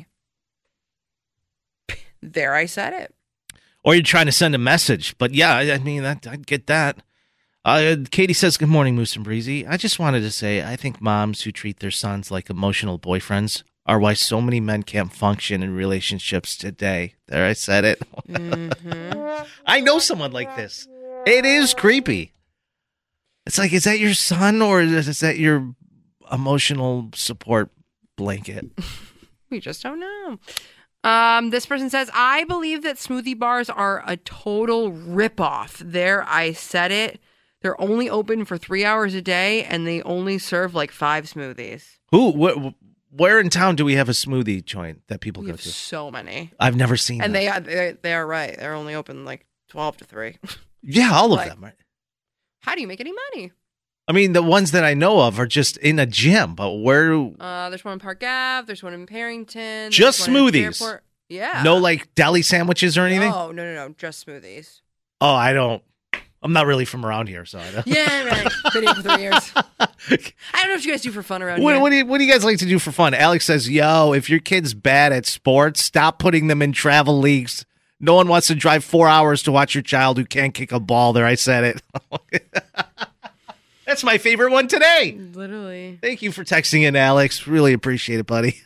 There, I said it. Or you're trying to send a message. But yeah, I mean, I get that. Katie says, good morning, Moose and Breezy. I just wanted to say, I think moms who treat their sons like emotional boyfriends are why so many men can't function in relationships today. There, I said it. Mm-hmm. I know someone like this. It is creepy. It's like, is that your son or is that your emotional support blanket? We just don't know. This person says, I believe that smoothie bars are a total ripoff. There, I said it. They're only open for 3 hours a day, and they only serve like 5 smoothies. Where in town do we have a smoothie joint that people go to? So many. I've never seen and that. And they are right. They're only open like 12 to 3. Yeah, all of them. Right? How do you make any money? I mean, the ones that I know of are just in a gym, but where? There's one in Park Ave. There's one in Parrington. Just smoothies. Yeah. No, like deli sandwiches or anything? No. Just smoothies. Oh, I'm not really from around here, so I don't. Yeah, right. Been here for 3 years. I don't know what you guys do for fun around here. What do you guys like to do for fun? Alex says, yo, if your kid's bad at sports, stop putting them in travel leagues. No one wants to drive 4 hours to watch your child who can't kick a ball. There, I said it. That's my favorite one today. Literally. Thank you for texting in, Alex. Really appreciate it, buddy.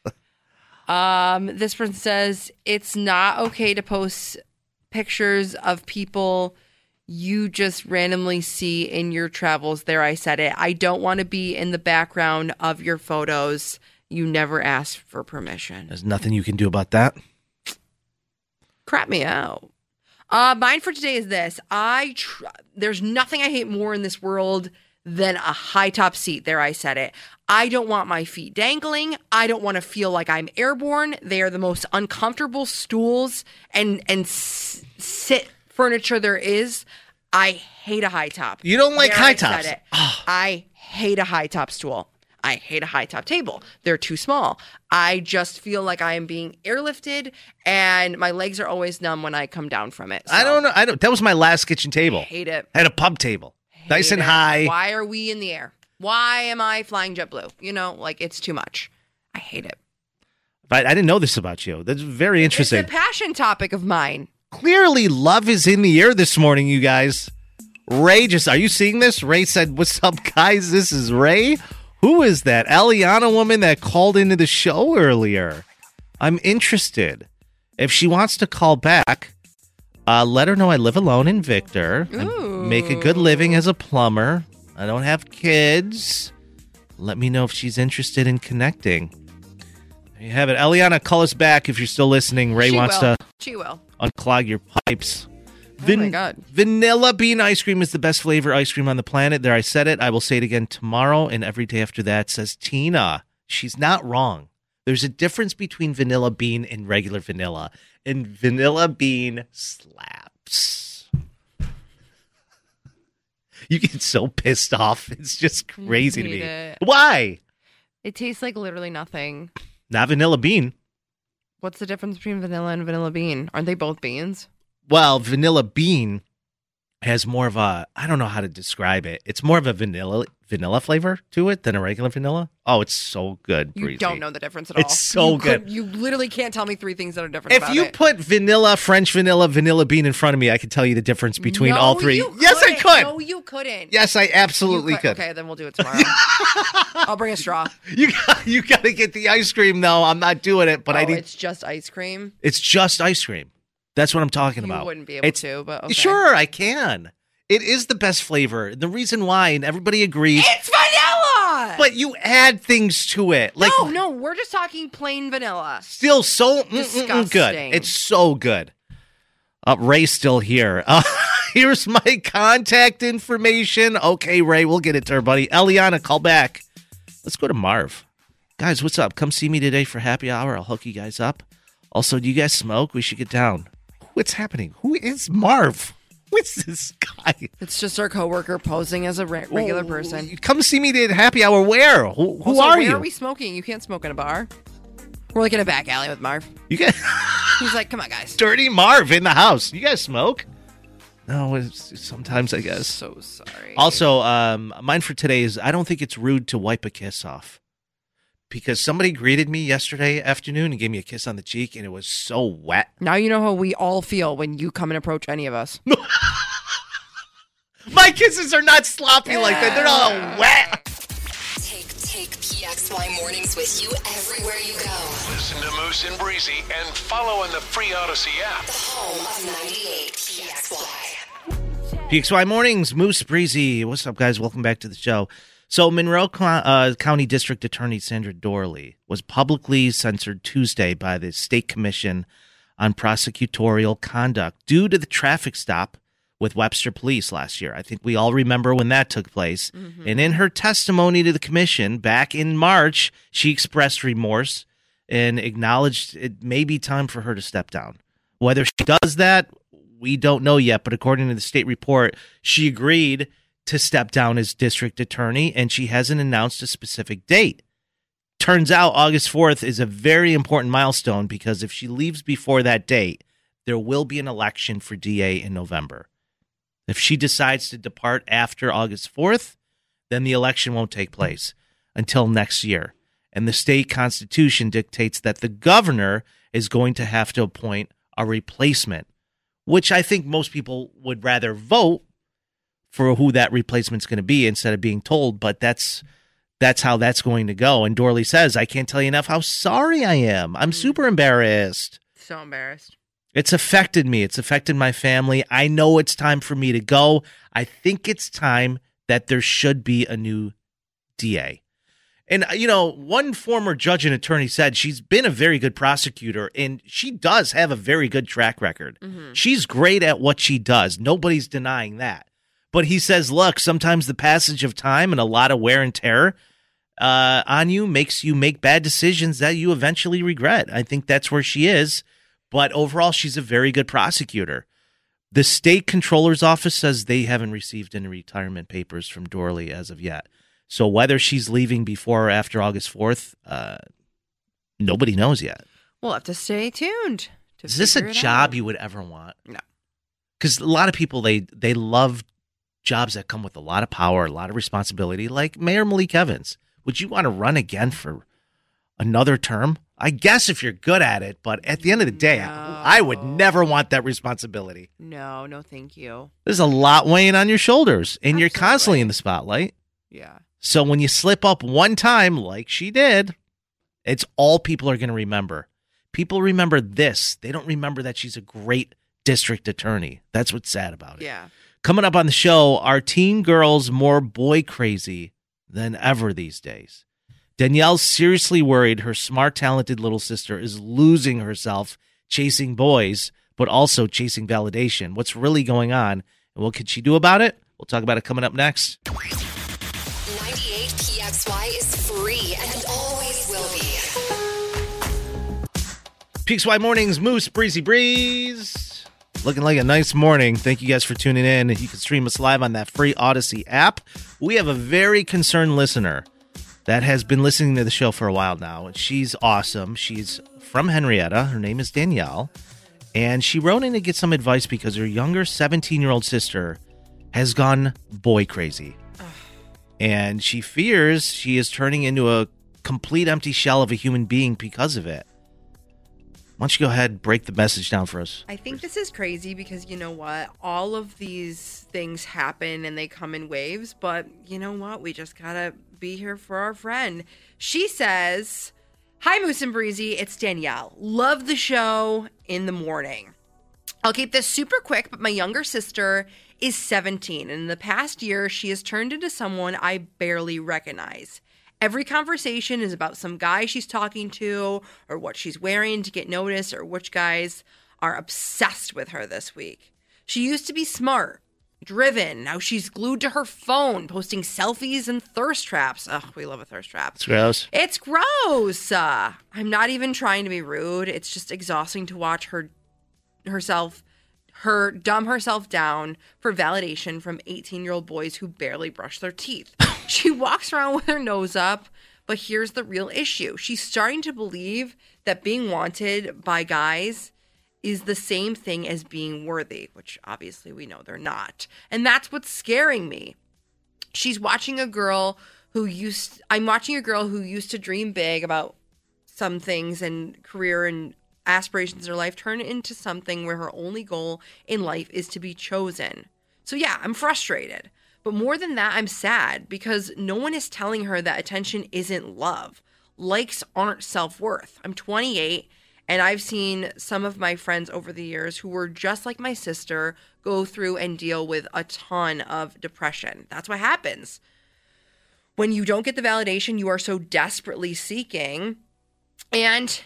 This person says, it's not okay to post pictures of people you just randomly see in your travels. There, I said it. I don't want to be in the background of your photos. You never asked for permission. There's nothing you can do about that. Crap me out. Mine for today is this. There's nothing I hate more in this world than a high top seat. There, I said it. I don't want my feet dangling. I don't want to feel like I'm airborne. They are the most uncomfortable stools and sit furniture there is. I hate a high top. You don't like high tops? I hate a high top stool. I hate a high top table. They're too small. I just feel like I am being airlifted, and my legs are always numb when I come down from it. So. I don't know. That was my last kitchen table. I hate it. I had a pub table. Nice and high. Why are we in the air? Why am I flying JetBlue? It's too much. I hate it. I didn't know this about you. That's very interesting. It's a passion topic of mine. Clearly, love is in the air this morning, you guys. Ray are you seeing this? Ray said, what's up, guys? This is Ray. Who is that Eliana woman that called into the show earlier? I'm interested. If she wants to call back, let her know I live alone in Victor. Make a good living as a plumber. I don't have kids. Let me know if she's interested in connecting. There you have it. Eliana, call us back if you're still listening. Ray wants to unclog your pipes. Oh my God. Vanilla bean ice cream is the best flavor ice cream on the planet. There, I said it. I will say it again tomorrow and every day after that, says Tina. She's not wrong. There's a difference between vanilla bean and regular vanilla, and vanilla bean slaps. You get so pissed off. It's just crazy to me. It. Why? It tastes like literally nothing. Not vanilla bean. What's the difference between vanilla and vanilla bean? Aren't they both beans? Well, vanilla bean has more of a, I don't know how to describe it. It's more of a vanilla flavor to it than a regular vanilla. Oh, it's so good, Breezy. You don't know the difference at all. It's so good. You literally can't tell me 3 things that are different about it. If you put vanilla, French vanilla, vanilla bean in front of me, I could tell you the difference between all 3. Yes, I could. No, you couldn't. Yes, I absolutely could. Okay, then we'll do it tomorrow. I'll bring a straw. You got to get the ice cream, though. I'm not doing it, but I need. It's just ice cream? It's just ice cream. That's what I'm talking about. You wouldn't be able to, but okay. Sure, I can. It is the best flavor. The reason why, and everybody agrees. It's vanilla! But you add things to it. Like, no, we're just talking plain vanilla. Still so disgusting. Good. It's so good. Ray's still here. Here's my contact information. Okay, Ray, we'll get it to her, buddy. Eliana, call back. Let's go to Marv. Guys, what's up? Come see me today for happy hour. I'll hook you guys up. Also, do you guys smoke? We should get down. What's happening? Who is Marv? What's this guy? It's just our coworker posing as a regular person. Come see me at happy hour. Where? Who are you? Where are we smoking? You can't smoke in a bar. We're like in a back alley with Marv. You can. He's like, come on, guys. Dirty Marv in the house. You guys smoke? No, sometimes I guess. So sorry. Also, mine for today is I don't think it's rude to wipe a kiss off. Because somebody greeted me yesterday afternoon and gave me a kiss on the cheek, and it was so wet. Now you know how we all feel when you come and approach any of us. My kisses are not sloppy like that. They're all wet. Take PXY mornings with you everywhere you go. Listen to Moose and Breezy and follow on the free Odyssey app. The home of 98 PXY. PXY Mornings, Moose Breezy. What's up, guys? Welcome back to the show. So, Monroe County District Attorney Sandra Dorley was publicly censored Tuesday by the State Commission on Prosecutorial Conduct due to the traffic stop with Webster Police last year. I think we all remember when that took place. Mm-hmm. And in her testimony to the commission back in March, she expressed remorse and acknowledged it may be time for her to step down. Whether she does that, we don't know yet. But according to the state report, she agreed to step down as district attorney, and she hasn't announced a specific date. Turns out August 4th is a very important milestone because if she leaves before that date, there will be an election for DA in November. If she decides to depart after August 4th, then the election won't take place until next year. And the state constitution dictates that the governor is going to have to appoint a replacement, which I think most people would rather vote for who that replacement's going to be instead of being told, but that's how that's going to go. And Dorley says, I can't tell you enough how sorry I am. I'm super embarrassed. So embarrassed. It's affected me. It's affected my family. I know it's time for me to go. I think it's time that there should be a new DA. And, you know, one former judge and attorney said she's been a very good prosecutor, and she does have a very good track record. Mm-hmm. She's great at what she does. Nobody's denying that. But he says, look, sometimes the passage of time and a lot of wear and tear on you makes you make bad decisions that you eventually regret. I think that's where she is. But overall, she's a very good prosecutor. The state controller's office says they haven't received any retirement papers from Dorley as of yet. So whether she's leaving before or after August 4th, nobody knows yet. We'll have to stay tuned. Is this a job you would ever want? No. Because a lot of people, they love jobs that come with a lot of power, a lot of responsibility, like Mayor Malik Evans. Would you want to run again for another term? I guess if you're good at it, but at the end of the day, no. I would never want that responsibility. No, thank you. There's a lot weighing on your shoulders, and You're constantly in the spotlight. Yeah. So when you slip up one time, like she did, it's all people are going to remember. People remember this. They don't remember that she's a great district attorney. That's what's sad about it. Yeah. Coming up on the show, are teen girls more boy crazy than ever these days? Danielle's seriously worried her smart, talented little sister is losing herself chasing boys, but also chasing validation. What's really going on, and what can she do about it? We'll talk about it coming up next. 98 PXY is free and always will be. PXY Mornings, Moose, Breezy Breeze. Looking like a nice morning. Thank you guys for tuning in. You can stream us live on that free Odyssey app. We have a very concerned listener that has been listening to the show for a while now. She's awesome. She's from Henrietta. Her name is Danielle. And she wrote in to get some advice because her younger 17-year-old sister has gone boy crazy. And she fears she is turning into a complete empty shell of a human being because of it. Why don't you go ahead and break the message down for us? I think this is crazy because you know what? All of these things happen and they come in waves, but you know what? We just gotta be here for our friend. She says, hi, Moose and Breezy. It's Danielle. Love the show in the morning. I'll keep this super quick, but my younger sister is 17, and in the past year, she has turned into someone I barely recognize. Every conversation is about some guy she's talking to or what she's wearing to get noticed or which guys are obsessed with her this week. She used to be smart, driven. Now she's glued to her phone, posting selfies and thirst traps. Ugh, we love a thirst trap. It's gross. It's gross. I'm not even trying to be rude. It's just exhausting to watch her dumb herself down for validation from 18-year-old boys who barely brush their teeth. She walks around with her nose up, but here's the real issue. She's starting to believe that being wanted by guys is the same thing as being worthy, which obviously we know they're not. And that's what's scaring me. I'm watching a girl who used to dream big about some things and career and aspirations in her life turn into something where her only goal in life is to be chosen. So yeah, I'm frustrated. But more than that, I'm sad because no one is telling her that attention isn't love. Likes aren't self-worth. I'm 28, and I've seen some of my friends over the years who were just like my sister go through and deal with a ton of depression. That's what happens. When you don't get the validation you are so desperately seeking, and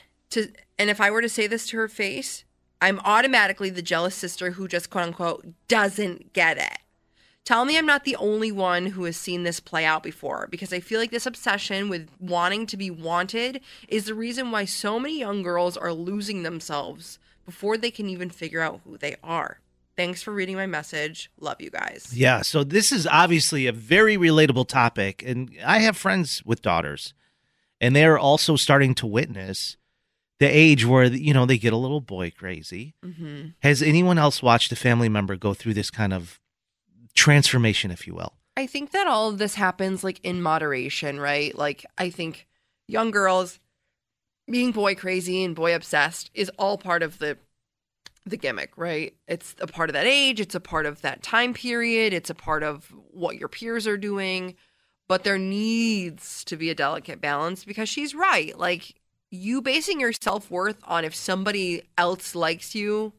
if I were to say this to her face, I'm automatically the jealous sister who just quote unquote doesn't get it. Tell me I'm not the only one who has seen this play out before, because I feel like this obsession with wanting to be wanted is the reason why so many young girls are losing themselves before they can even figure out who they are. Thanks for reading my message. Love you guys. Yeah, so this is obviously a very relatable topic, and I have friends with daughters, and they're also starting to witness the age where, you know, they get a little boy crazy. Mm-hmm. Has anyone else watched a family member go through this kind of transformation, if you will? I think that all of this happens like in moderation, right? Like I think young girls being boy crazy and boy obsessed is all part of the gimmick, right? It's a part of that age, it's a part of that time period, it's a part of what your peers are doing, but there needs to be a delicate balance because she's right. Like you basing your self-worth on if somebody else likes you,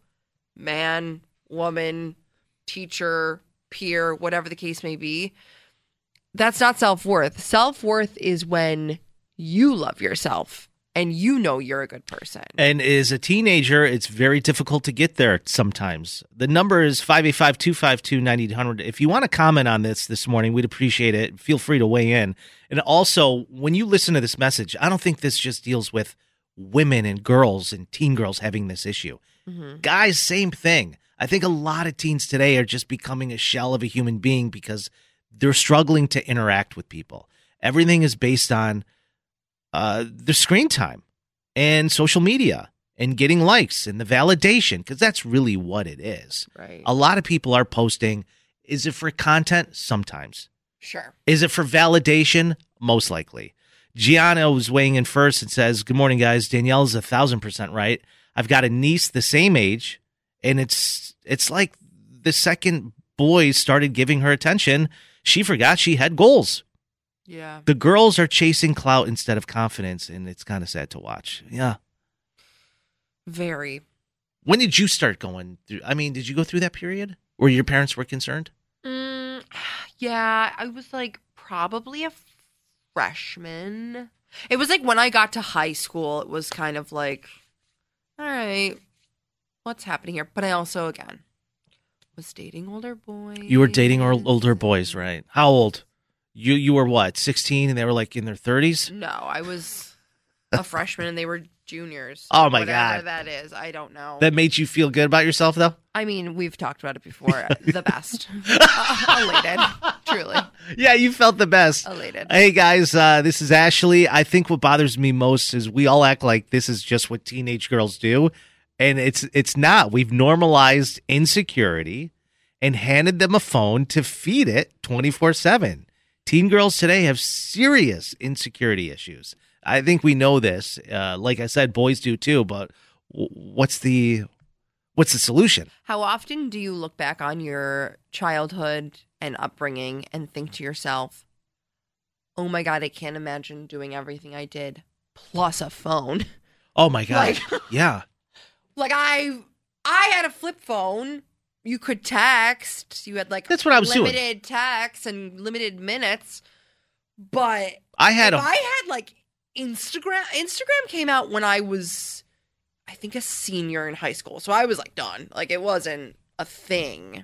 man, woman, teacher, peer, whatever the case may be, that's not self-worth. Self-worth is when you love yourself and you know you're a good person. And as a teenager, it's very difficult to get there sometimes. The number is 585-252-9800. If you want to comment on this morning, we'd appreciate it. Feel free to weigh in. And also, when you listen to this message, I don't think this just deals with women and girls and teen girls having this issue. Mm-hmm. Guys, same thing. I think a lot of teens today are just becoming a shell of a human being because they're struggling to interact with people. Everything is based on their screen time and social media and getting likes and the validation, because that's really what it is. Right. A lot of people are posting. Is it for content? Sometimes. Sure. Is it for validation? Most likely. Gianna was weighing in first and says, "Good morning, guys. Danielle's 1,000% right. I've got a niece the same age, and it's like the second boys started giving her attention, she forgot she had goals. Yeah. The girls are chasing clout instead of confidence, and it's kind of sad to watch." Yeah. Very. When did you start going through? I mean, did you go through that period where your parents were concerned? Yeah, I was like probably a freshman. It was like when I got to high school, it was kind of like, all right, what's happening here? But I also, again, was dating older boys. You were dating older boys, right? How old? You were what, 16, and they were like in their 30s? No, I was a freshman and they were juniors. Oh, my Whatever God. that is. I don't know. That made you feel good about yourself, though? I mean, we've talked about it before. The best. Elated. Truly. Yeah, you felt the best. Elated. Hey, guys, this is Ashley. I think what bothers me most is we all act like this is just what teenage girls do, and it's not. We've normalized insecurity and handed them a phone to feed it 24/7. Teen girls today have serious insecurity issues. I think we know this. Like I said, boys do too, but what's the solution? How often do you look back on your childhood and upbringing and think to yourself, oh my God, I can't imagine doing everything I did plus a phone. Oh my God. Yeah. Like I had a flip phone. You could text. You had like That's what I was doing. limited text and limited minutes. But I had like Instagram. Instagram came out when I was, I think, a senior in high school. So I was like done. Like it wasn't a thing.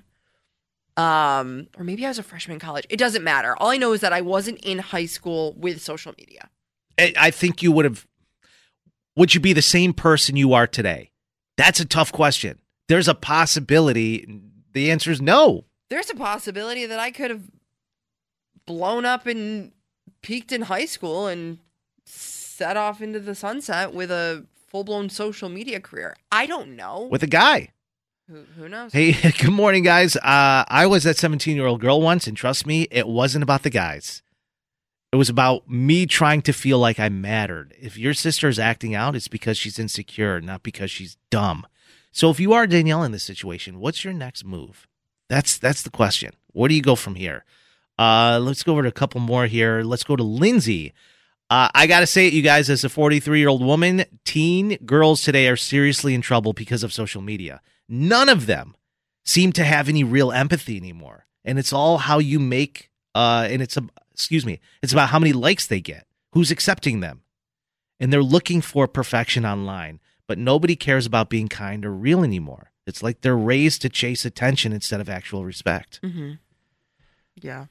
Or maybe I was a freshman in college. It doesn't matter. All I know is that I wasn't in high school with social media. I think you would you be the same person you are today? That's a tough question. There's a possibility. The answer is no. There's a possibility that I could have blown up and peaked in high school and set off into the sunset with a full-blown social media career. I don't know. With a guy. Who knows? Hey, good morning, guys. I was that 17-year-old girl once, and trust me, it wasn't about the guys. It was about me trying to feel like I mattered. If your sister is acting out, it's because she's insecure, not because she's dumb. So if you are Danielle in this situation, what's your next move? That's the question. Where do you go from here? Let's go over to a couple more here. Let's go to Lindsay. I got to say it, you guys, as a 43-year-old woman, teen girls today are seriously in trouble because of social media. None of them seem to have any real empathy anymore. And it's all how you make, it's about how many likes they get, who's accepting them. And they're looking for perfection online, but nobody cares about being kind or real anymore. It's like they're raised to chase attention instead of actual respect. Mm-hmm. Yeah.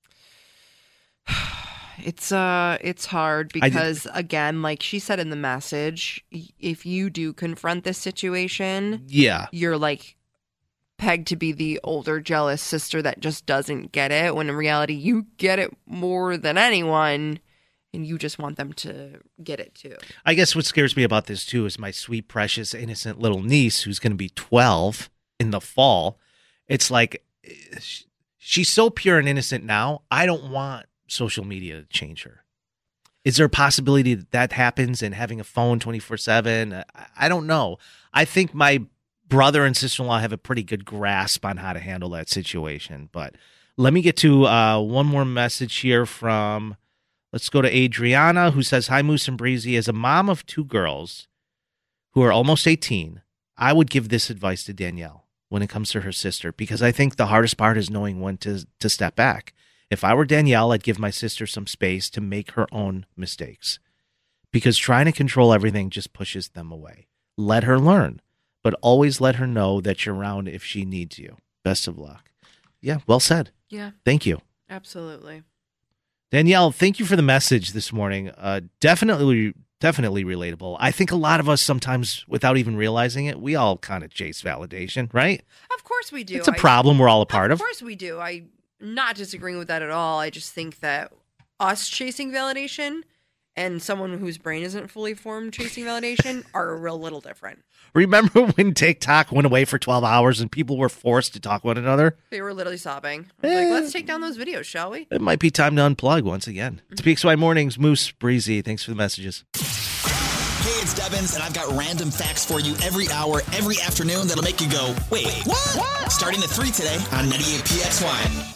It's hard because, again, like she said in the message, if you do confront this situation, you're like pegged to be the older, jealous sister that just doesn't get it, when in reality, you get it more than anyone, and you just want them to get it too. I guess what scares me about this too is my sweet, precious, innocent little niece who's going to be 12 in the fall. It's like she's so pure and innocent now. I don't want social media to change her. Is there a possibility that happens and having a phone 24/7? I don't know. I think my brother and sister-in-law have a pretty good grasp on how to handle that situation. But let me get to one more message here from, let's go to Adriana, who says, hi, Moose and Breezy. As a mom of two girls who are almost 18, I would give this advice to Danielle when it comes to her sister, because I think the hardest part is knowing when to step back. If I were Danielle, I'd give my sister some space to make her own mistakes, because trying to control everything just pushes them away. Let her learn, but always let her know that you're around if she needs you. Best of luck. Yeah, well said. Yeah. Thank you. Absolutely. Danielle, thank you for the message this morning. Definitely relatable. I think a lot of us sometimes, without even realizing it, we all kind of chase validation, right? Of course we do. It's a problem we're all a part of. Of course we do. I'm not disagreeing with that at all. I just think that us chasing validation and someone whose brain isn't fully formed chasing validation are a real little different. Remember when TikTok went away for 12 hours and people were forced to talk to one another? They were literally sobbing. I was like, let's take down those videos, shall we? It might be time to unplug once again. It's PXY Mornings, Moose, Breezy. Thanks for the messages. Hey, it's Devins, and I've got random facts for you every hour, every afternoon that'll make you go, wait, what? Starting at 3 today on 98 PXY.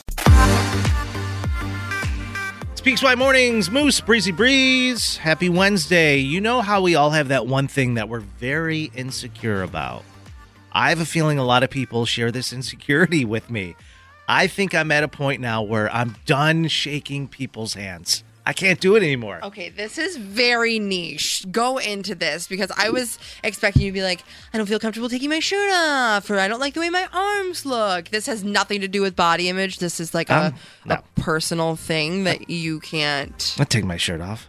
It's PXY Mornings, Moose, Breezy Breeze. Happy Wednesday. You know how we all have that one thing that we're very insecure about. I have a feeling a lot of people share this insecurity with me. I think I'm at a point now where I'm done shaking people's hands. I can't do it anymore. Okay, this is very niche. Go into this, because I was expecting you to be like, I don't feel comfortable taking my shirt off, or I don't like the way my arms look. This has nothing to do with body image. This is like a personal thing that you can't. I'll take my shirt off.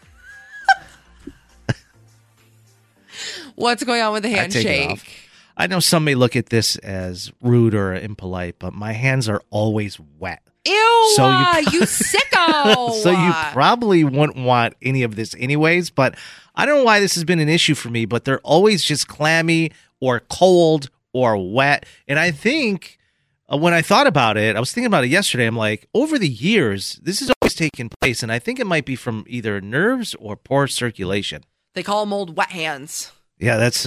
What's going on with the handshake? I know some may look at this as rude or impolite, but my hands are always wet. Ew, you sicko. So you probably wouldn't want any of this anyways, but I don't know why this has been an issue for me, but they're always just clammy or cold or wet. And I think when I thought about it, I was thinking about it yesterday. I'm like, over the years, this has always taken place, and I think it might be from either nerves or poor circulation. They call them old wet hands. Yeah, that's...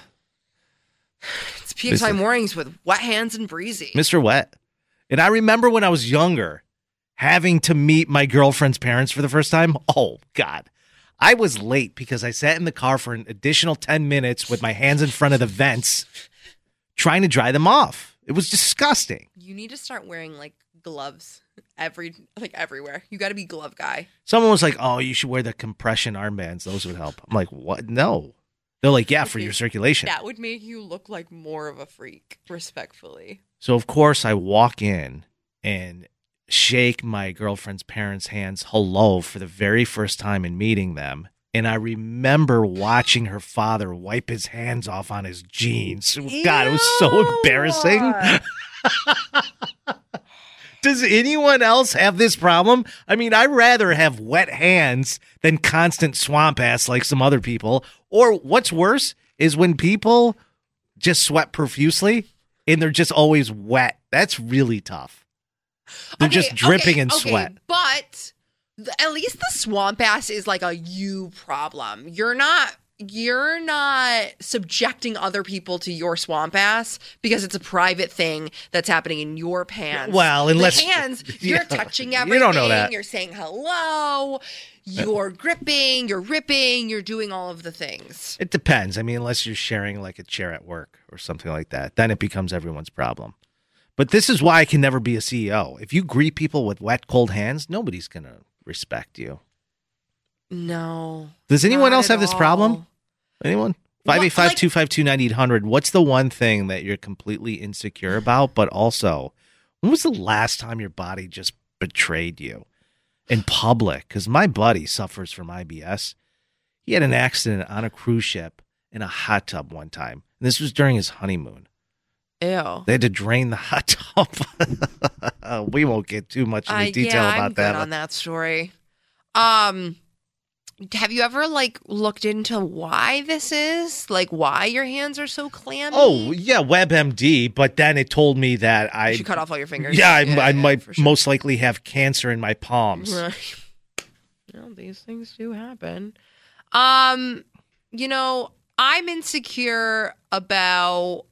It's PXI Mornings with Wet Hands and Breezy. Mr. Wet. And I remember when I was younger, having to meet my girlfriend's parents for the first time. Oh, God. I was late because I sat in the car for an additional 10 minutes with my hands in front of the vents, trying to dry them off. It was disgusting. You need to start wearing, like, gloves everywhere. You got to be glove guy. Someone was like, oh, you should wear the compression armbands. Those would help. I'm like, what? No. They're like, yeah, for your circulation. That would make you look like more of a freak, respectfully. So, of course, I walk in and shake my girlfriend's parents' hands hello for the very first time in meeting them. And I remember watching her father wipe his hands off on his jeans. Ew. God, it was so embarrassing. Does anyone else have this problem? I mean, I'd rather have wet hands than constant swamp ass like some other people. Or what's worse is when people just sweat profusely and they're just always wet. That's really tough. They're just dripping in sweat. But at least the swamp ass is like a you problem. You're not subjecting other people to your swamp ass because it's a private thing that's happening in your pants. Well, unless the hands, you're touching everything. You don't know that. You're saying hello. You're gripping. You're ripping. You're doing all of the things. It depends. I mean, unless you're sharing like a chair at work or something like that, then it becomes everyone's problem. But this is why I can never be a CEO. If you greet people with wet, cold hands, nobody's going to respect you. No. Does anyone else have at this problem? Anyone? Well, 585-252-9800. What's the one thing that you're completely insecure about? But also, when was the last time your body just betrayed you in public? Because my buddy suffers from IBS. He had an accident on a cruise ship in a hot tub one time. And this was during his honeymoon. Ew. They had to drain the hot tub. We won't get too much into detail about I'm that. Good on that story. Have you ever looked into why this is? Like why your hands are so clammy? Oh, yeah, WebMD, but then it told me that I You should cut off all your fingers. Yeah, I might most likely have cancer in my palms. Right. Well, these things do happen. I'm insecure about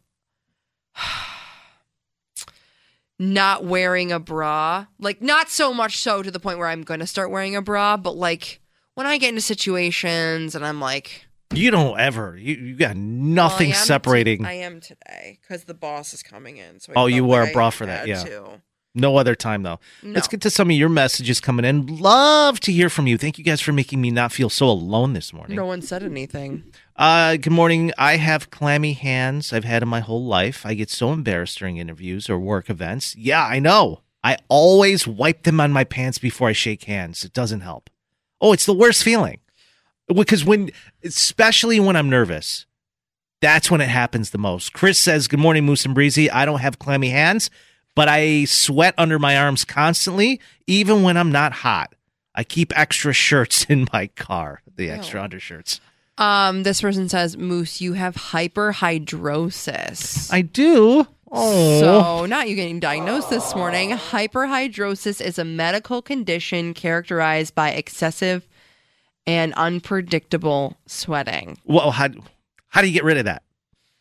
not wearing a bra. Like, not so much so to the point where I'm going to start wearing a bra, but when I get into situations and I'm like... You don't ever. You got nothing separating. I am today because the boss is coming in. So you wore a bra for that, yeah. No other time, though. No. Let's get to some of your messages coming in. Love to hear from you. Thank you guys for making me not feel so alone this morning. No one said anything. Good morning. I have clammy hands. I've had them my whole life. I get so embarrassed during interviews or work events. Yeah, I know. I always wipe them on my pants before I shake hands. It doesn't help. Oh, it's the worst feeling. Because especially when I'm nervous, that's when it happens the most. Chris says, good morning, Moose and Breezy. I don't have clammy hands, but I sweat under my arms constantly, even when I'm not hot. I keep extra shirts in my car, the extra undershirts. This person says, Moose, you have hyperhidrosis. I do. Oh. So, not you getting diagnosed this morning. Hyperhidrosis is a medical condition characterized by excessive and unpredictable sweating. Well, how do you get rid of that?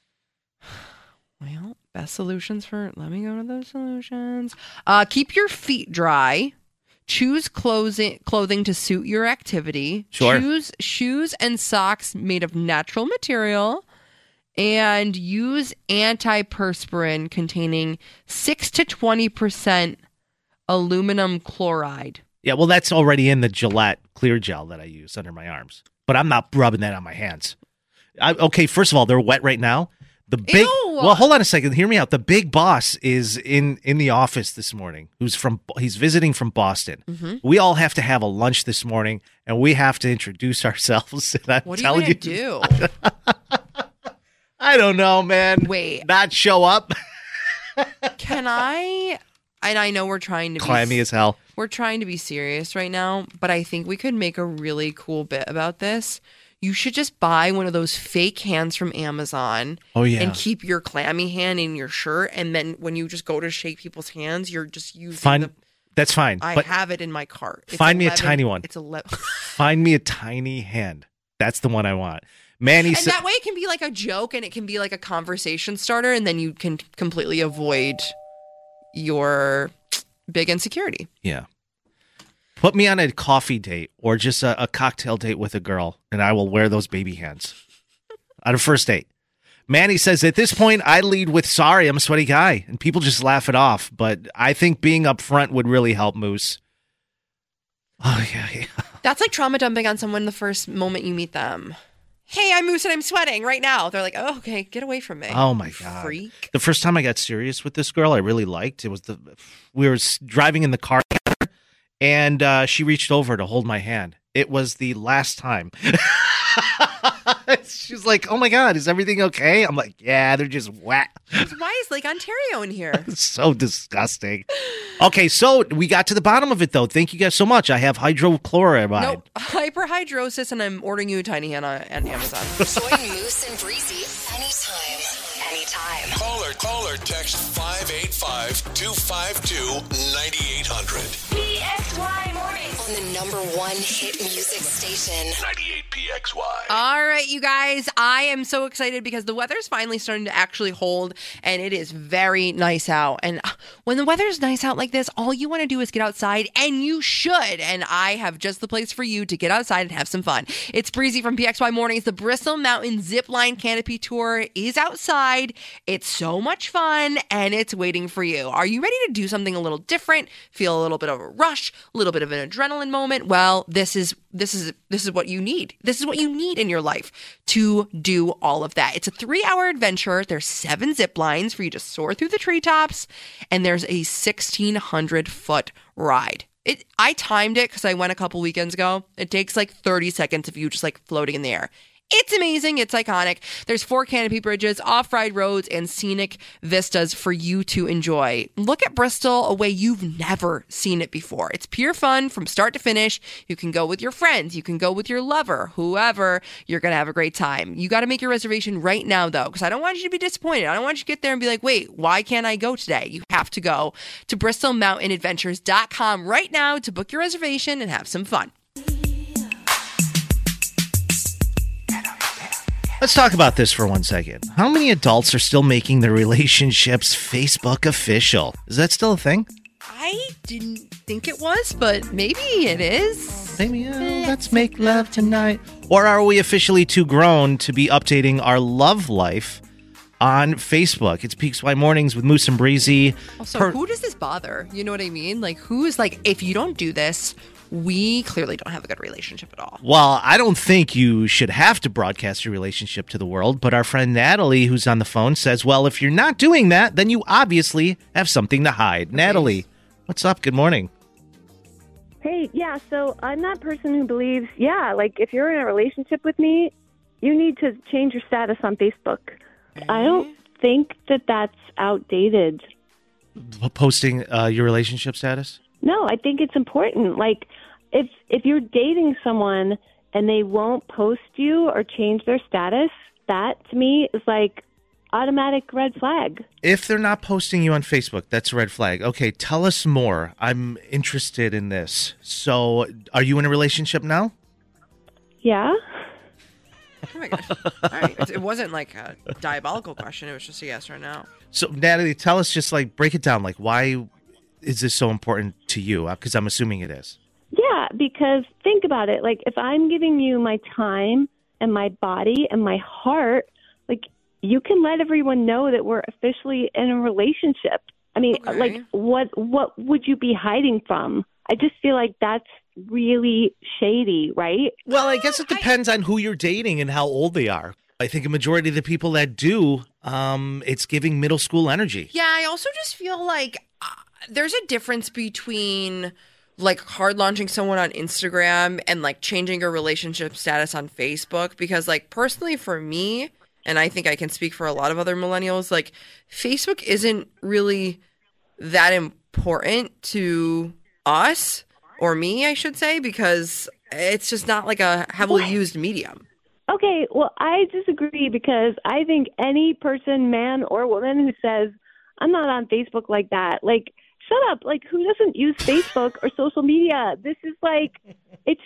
Well, best solutions let me go to those solutions. Keep your feet dry. Choose clothing to suit your activity. Sure. Choose shoes and socks made of natural material. And use antiperspirant containing 6 to 20% aluminum chloride. Yeah, well, that's already in the Gillette clear gel that I use under my arms. But I'm not rubbing that on my hands. Okay, first of all, they're wet right now. Well, hold on a second. Hear me out. The big boss is in the office this morning. He's visiting from Boston. Mm-hmm. We all have to have a lunch this morning, and we have to introduce ourselves. What are you going to do? I don't know, man. Wait. Not show up? Can I? And I know we're trying to clammy as hell. We're trying to be serious right now, but I think we could make a really cool bit about this. You should just buy one of those fake hands from Amazon. Oh, yeah. And keep your clammy hand in your shirt. And then when you just go to shake people's hands, you're just using That's fine. I have it in my cart. Find me a tiny one. It's 11. Find me a tiny hand. That's the one I want. Manny and that way it can be like a joke and it can be like a conversation starter, and then you can completely avoid your big insecurity. Yeah. Put me on a coffee date or just a cocktail date with a girl, and I will wear those baby hands on a first date. Manny says, at this point, I lead with, sorry, I'm a sweaty guy, and people just laugh it off. But I think being upfront would really help, Moose. Oh, yeah. That's like trauma dumping on someone the first moment you meet them. Hey, I'm Moose and I'm sweating right now. They're like, oh, okay, get away from me. Oh, my God. Freak. The first time I got serious with this girl I really liked, we were driving in the car together, and she reached over to hold my hand. It was the last time. She's like, oh my God, is everything okay? I'm like, yeah, they're just wet. Why is Lake Ontario in here? So disgusting. Okay, so we got to the bottom of it, though. Thank you guys so much. I have hydrochloride. Nope, hyperhidrosis, and I'm ordering you a tiny hand on Amazon. Join Moose and Breezy anytime. Call or text 585-252-9800. PXY Mornings on the #1 hit music station. 98 PXY. All right, you guys, I am so excited because the weather's finally starting to actually hold, and it is very nice out. And when the weather's nice out like this, all you want to do is get outside, and you should. And I have just the place for you to get outside and have some fun. It's Breezy from PXY Mornings. The Bristol Mountain Zipline Canopy Tour is outside. It's so much fun, and it's waiting for you. Are you ready to do something a little different? Feel a little bit of a rush, a little bit of an adrenaline moment? Well, this is what you need. This is what you need in your life to do all of that. It's a 3-hour adventure. There's 7 zip lines for you to soar through the treetops, and there's a 1,600-foot ride. I timed it because I went a couple weekends ago. It takes like 30 seconds of you just like floating in the air. It's amazing. It's iconic. There's 4 canopy bridges, off-ride roads, and scenic vistas for you to enjoy. Look at Bristol a way you've never seen it before. It's pure fun from start to finish. You can go with your friends. You can go with your lover, whoever. You're going to have a great time. You got to make your reservation right now, though, because I don't want you to be disappointed. I don't want you to get there and be like, wait, why can't I go today? You have to go to bristolmountainadventures.com right now to book your reservation and have some fun. Let's talk about this for 1 second. How many adults are still making their relationships Facebook official? Is that still a thing? I didn't think it was, but maybe it is. Maybe, let's make love tonight. Or are we officially too grown to be updating our love life on Facebook? It's PXY Mornings with Moose and Breezy. Also, who does this bother? You know what I mean? Like, who is like, if you don't do this, we clearly don't have a good relationship at all. Well, I don't think you should have to broadcast your relationship to the world, but our friend Natalie, who's on the phone, says, well, if you're not doing that, then you obviously have something to hide. Okay. Natalie, what's up? Good morning. Hey, yeah, so I'm that person who believes, like if you're in a relationship with me, you need to change your status on Facebook. I don't think that that's outdated. Posting your relationship status? No, I think it's important. Like, if you're dating someone and they won't post you or change their status, that to me is like automatic red flag. If they're not posting you on Facebook, that's a red flag. Okay, tell us more. I'm interested in this. So, are you in a relationship now? Yeah. Oh my gosh. All right. It wasn't like a diabolical question. It was just a yes or no. So, Natalie, tell us, just like break it down. Like, why is this so important to you? Because I'm assuming it is. Yeah, because think about it. Like, if I'm giving you my time and my body and my heart, like, you can let everyone know that we're officially in a relationship. I mean, like, what would you be hiding from? I just feel like that's really shady, right? Well, I guess it depends on who you're dating and how old they are. I think a majority of the people that do, it's giving middle school energy. Yeah, I also just feel like there's a difference between like hard launching someone on Instagram and like changing your relationship status on Facebook, because like personally for me, and I think I can speak for a lot of other millennials, like Facebook isn't really that important to us, or me, I should say, because it's just not like a heavily used medium. Okay, well, I disagree, because I think any person, man or woman, who says, I'm not on Facebook like that, like, shut up. Like, who doesn't use Facebook or social media? This is like, it's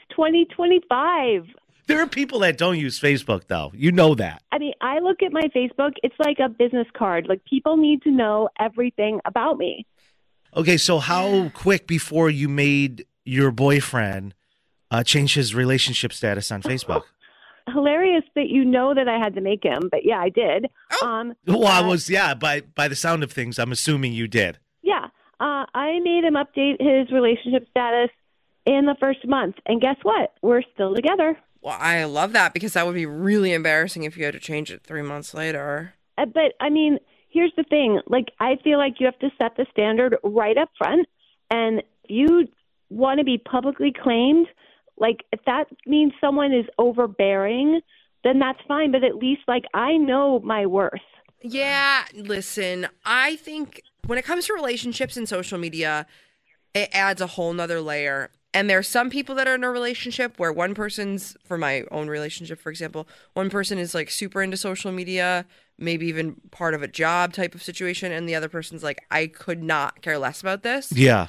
2025. There are people that don't use Facebook, though. You know that. I mean, I look at my Facebook, it's like a business card. Like, people need to know everything about me. Okay, so how quick before you made your boyfriend change his relationship status on Facebook? Hilarious that you know that I had to make him, but yeah, I did. Well, I was, by the sound of things, I'm assuming you did. Yeah, I made him update his relationship status in the first month, and guess what? We're still together. Well, I love that, because that would be really embarrassing if you had to change it 3 months later. But, I mean, here's the thing. Like, I feel like you have to set the standard right up front, and if you want to be publicly claimed, like, if that means someone is overbearing then that's fine. But at least, like, I know my worth. Yeah, listen, I think when it comes to relationships and social media, it adds a whole nother layer. And there are some people that are in a relationship where one person's, for my own relationship, for example, one person is like super into social media, maybe even part of a job type of situation. And the other person's like, I could not care less about this. Yeah.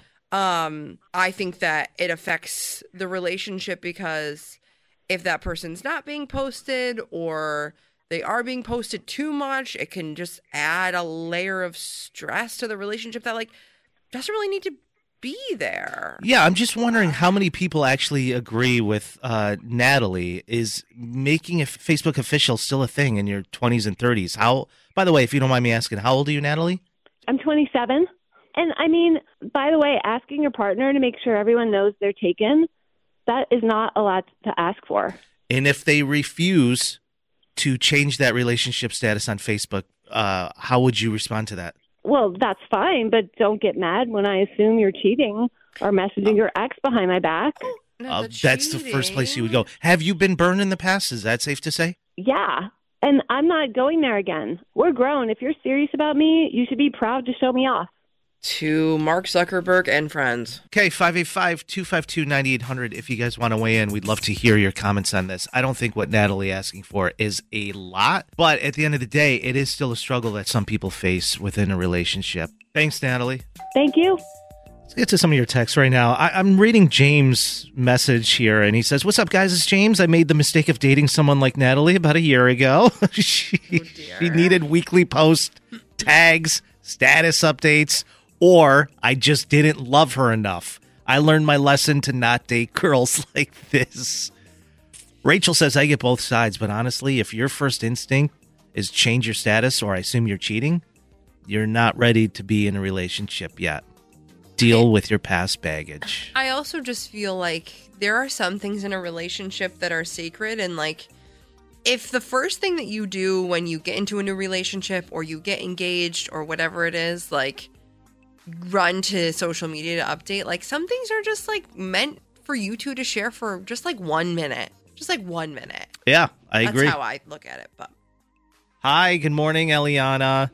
I think that it affects the relationship because if that person's not being posted or they are being posted too much, it can just add a layer of stress to the relationship that like doesn't really need to be there. Yeah, I'm just wondering how many people actually agree with Natalie. Is making a Facebook official still a thing in your 20s and 30s? How? By the way, if you don't mind me asking, how old are you, Natalie? I'm 27. And I mean, by the way, asking your partner to make sure everyone knows they're taken, that is not a lot to ask for. And if they refuse to change that relationship status on Facebook, how would you respond to that? Well, that's fine, but don't get mad when I assume you're cheating or messaging your ex behind my back. That's the first place you would go. Have you been burned in the past? Is that safe to say? Yeah, and I'm not going there again. We're grown. If you're serious about me, you should be proud to show me off. To Mark Zuckerberg and friends. Okay, 585-252-9800. If you guys want to weigh in, we'd love to hear your comments on this. I don't think what Natalie asking for is a lot, but at the end of the day, it is still a struggle that some people face within a relationship. Thanks, Natalie. Thank you. Let's get to some of your texts right now. I'm reading James' message here, and he says, "What's up, guys? It's James. I made the mistake of dating someone like Natalie about a year ago. She needed weekly post tags, status updates, or I just didn't love her enough. I learned my lesson to not date girls like this." Rachel says, "I get both sides, but honestly, if your first instinct is change your status or I assume you're cheating, you're not ready to be in a relationship yet. Deal with your past baggage." I also just feel like there are some things in a relationship that are sacred, and like if the first thing that you do when you get into a new relationship or you get engaged or whatever it is, like run to social media to update, like some things are just like meant for you two to share for just like 1 minute. Just like 1 minute. Yeah, I agree. That's how I look at it. But hi, good morning, Eliana.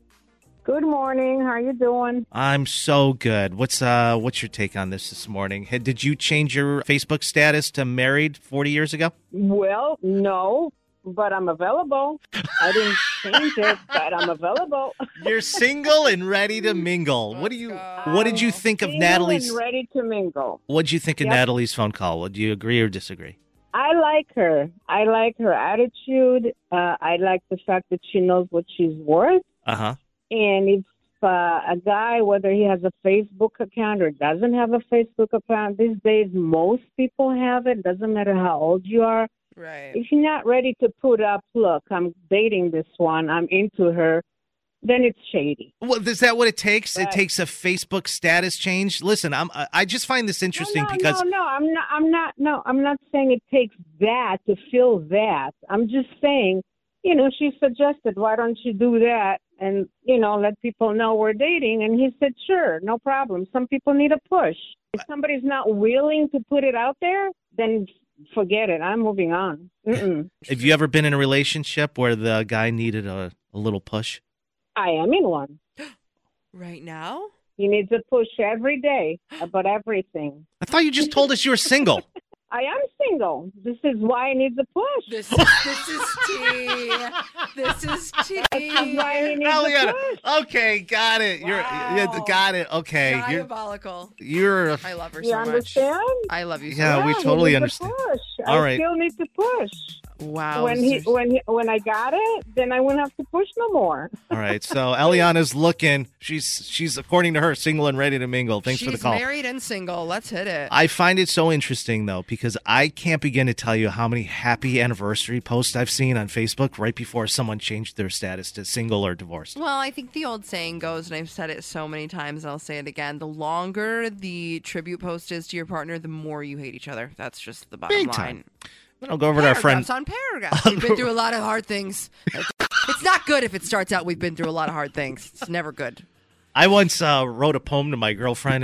Good morning. How you doing? I'm so good. What's your take on this morning? Did you change your Facebook status to married 40 years ago? Well, no, but I'm available. I didn't change it, but I'm available. You're single and ready to mingle. What did you think of Natalie's? And ready to mingle. What did you think of Natalie's phone call? Do you agree or disagree? I like her. I like her attitude. I like the fact that she knows what she's worth. Uh-huh. And if a guy, whether he has a Facebook account or doesn't have a Facebook account, these days most people have it. Doesn't matter how old you are. Right. If you're not ready to put up, look, I'm dating this one, I'm into her, then it's shady. Well, is that what it takes? It takes a Facebook status change. Listen, I just find this interesting because I'm not saying it takes that to feel that. I'm just saying, she suggested, why don't you do that and, let people know we're dating? And he said, sure, no problem. Some people need a push. If somebody's not willing to put it out there, then forget it. I'm moving on. Mm-mm. Have you ever been in a relationship where the guy needed a little push? I am in one. Right now? He needs a push every day about everything. I thought you just told us you were single. I am single. This is why I need the push. This is tea. This is tea. This is why he needs the push. Okay, got it. Wow. Got it. Okay. Diabolical. I love her you so understand? much. I love you so much. much. We totally understand. Push. All I right. still need to push. Wow. When I got it, then I wouldn't have to push no more. All right. So Eliana's looking. She's according to her single and ready to mingle. Thanks for the call. She's married and single. Let's hit it. I find it so interesting though because I can't begin to tell you how many happy anniversary posts I've seen on Facebook right before someone changed their status to single or divorced. Well, I think the old saying goes, and I've said it so many times, and I'll say it again: the longer the tribute post is to your partner, the more you hate each other. That's just the bottom line. Time. Then I'll go over to our friend. Paragraphs on paragraphs. We've been through a lot of hard things. It's not good if it starts out, we've been through a lot of hard things. It's never good. I once wrote a poem to my girlfriend, and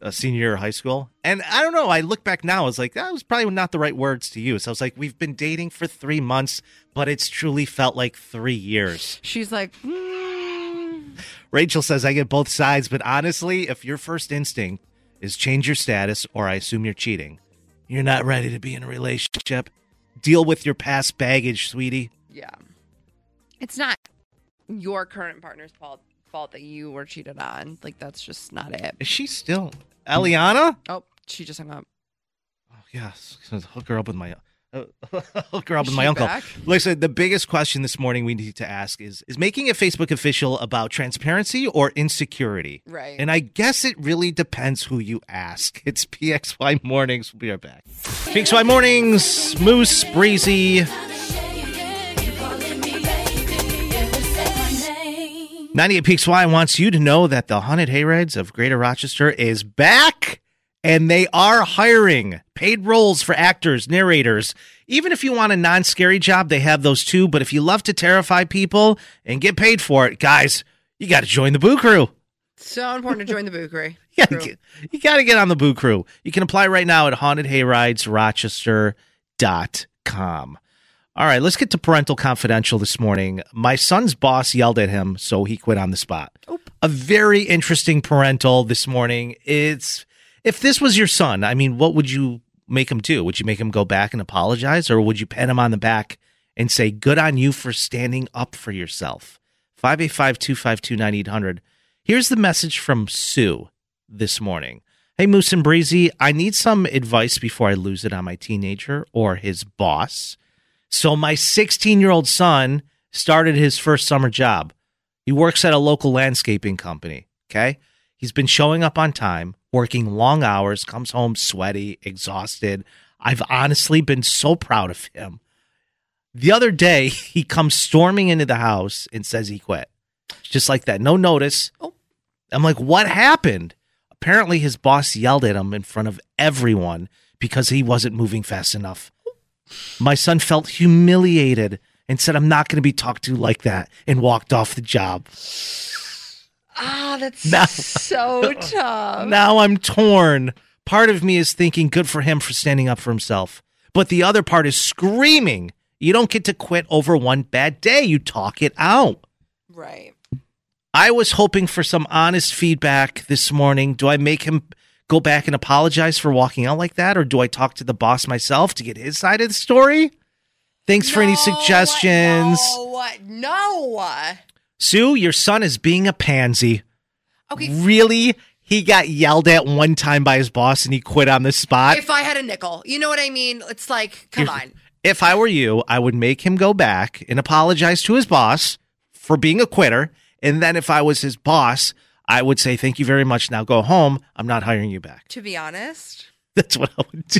senior year of high school. And I don't know. I look back now. I was like, that was probably not the right words to use. I was like, we've been dating for 3 months, but it's truly felt like 3 years. She's like, Rachel says, I get both sides, but honestly, if your first instinct is change your status or I assume you're cheating, you're not ready to be in a relationship. Deal with your past baggage, sweetie. yeah. It's not your current partner's fault that you were cheated on. Like, that's just not it. Is she still Eliana? Oh, she just hung up. Oh, yes. Hook her up with my uncle. Back? Listen, the biggest question this morning we need to ask is making a Facebook official about transparency or insecurity? Right. And I guess it really depends who you ask. It's PXY Mornings. We'll be right back. PXY Mornings, Moose, Breezy. 98 PXY wants you to know that the Haunted Hayrides of Greater Rochester is back, and they are hiring paid roles for actors, narrators. Even if you want a non-scary job, they have those too. But if you love to terrify people and get paid for it, guys, you got to join the Boo Crew. So important to join the Boo Crew. You got to get on the Boo Crew. You can apply right now at hauntedhayridesrochester.com. All right, let's get to Parental Confidential this morning. My son's boss yelled at him, so he quit on the spot. Oop. A very interesting parental this morning. If this was your son, I mean, what would you make him do? Would you make him go back and apologize, or would you pat him on the back and say, good on you for standing up for yourself? 585-252-9800. Here's the message from Sue this morning. Hey, Moose and Breezy, I need some advice before I lose it on my teenager or his boss. So my 16-year-old son started his first summer job. He works at a local landscaping company, okay? He's been showing up on time, working long hours, comes home sweaty, exhausted. I've honestly been so proud of him. The other day, he comes storming into the house and says he quit. Just like that, no notice. Oh. I'm like, what happened? Apparently his boss yelled at him in front of everyone because he wasn't moving fast enough. My son felt humiliated and said, I'm not going to be talked to like that, and walked off the job. Ah, that's so tough. Now I'm torn. Part of me is thinking good for him for standing up for himself. But the other part is screaming. You don't get to quit over one bad day. You talk it out. Right. I was hoping for some honest feedback this morning. Do I make him go back and apologize for walking out like that? Or do I talk to the boss myself to get his side of the story? Thanks for any suggestions. No. Sue, your son is being a pansy. Okay. Really? He got yelled at one time by his boss and he quit on the spot? If I had a nickel, you know what I mean? It's like, come on. If I were you, I would make him go back and apologize to his boss for being a quitter. And then if I was his boss, I would say, thank you very much. Now go home. I'm not hiring you back. To be honest, that's what I would do.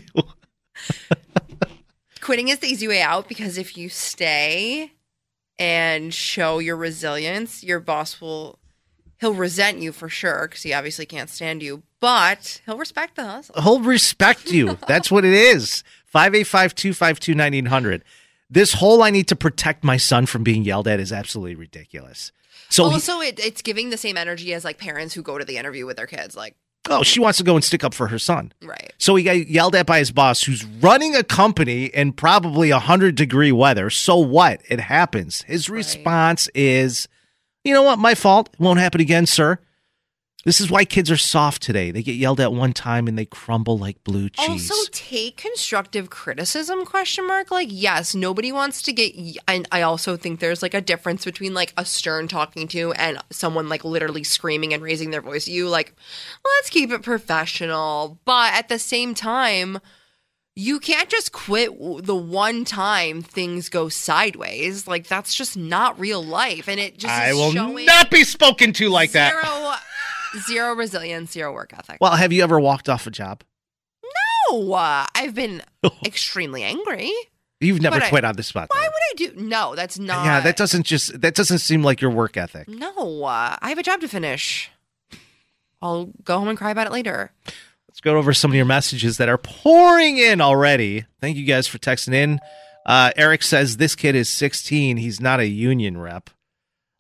Quitting is the easy way out, because if you stay and show your resilience, your boss he'll resent you for sure, because he obviously can't stand you, but he'll respect the hustle. He'll respect you. That's what it is. 585-252-9800. This whole I need to protect my son from being yelled at is absolutely ridiculous. So also, it's giving the same energy as like parents who go to the interview with their kids. Like, oh, she wants to go and stick up for her son. Right. So he got yelled at by his boss, who's running a company in probably 100-degree weather. So what? It happens. His response is, you know what? My fault. It won't happen again, sir. This is why kids are soft today. They get yelled at one time and they crumble like blue cheese. Also, take constructive criticism, ? Like, yes, nobody wants to get, and I also think there's like a difference between like a stern talking to and someone like literally screaming and raising their voice at you. Like, let's keep it professional. But at the same time, you can't just quit the one time things go sideways. Like, that's just not real life. And it just I will not be spoken to like that. Zero resilience, zero work ethic. Well, have you ever walked off a job? No, I've been extremely angry. You've never quit on the spot. Why would I do? No, that's not. Yeah, that doesn't seem like your work ethic. No, I have a job to finish. I'll go home and cry about it later. Let's go over some of your messages that are pouring in already. Thank you guys for texting in. Eric says this kid is 16. He's not a union rep.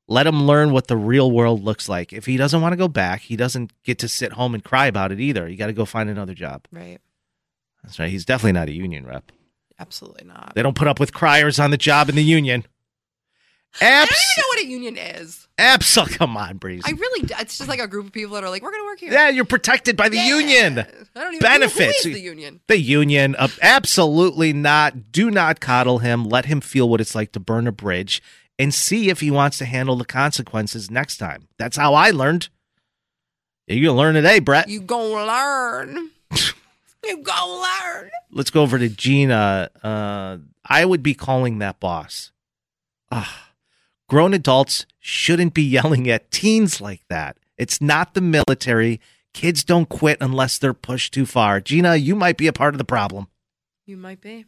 Let him learn what the real world looks like. If he doesn't want to go back, he doesn't get to sit home and cry about it either. You got to go find another job. Right. That's right. He's definitely not a union rep. Absolutely not. They don't put up with criers on the job in the union. I don't even know what a union is. Come on, Breeze. It's just like a group of people that are like, we're going to work here. Yeah, you're protected by the union. I don't even Benefits. know who is the union. The union. Absolutely not. Do not coddle him. Let him feel what it's like to burn a bridge and see if he wants to handle the consequences next time. That's how I learned. You're going to learn today, Brett. You gonna learn. You gonna learn. Let's go over to Gina. I would be calling that boss. Grown adults shouldn't be yelling at teens like that. It's not the military. Kids don't quit unless they're pushed too far. Gina, you might be a part of the problem. You might be.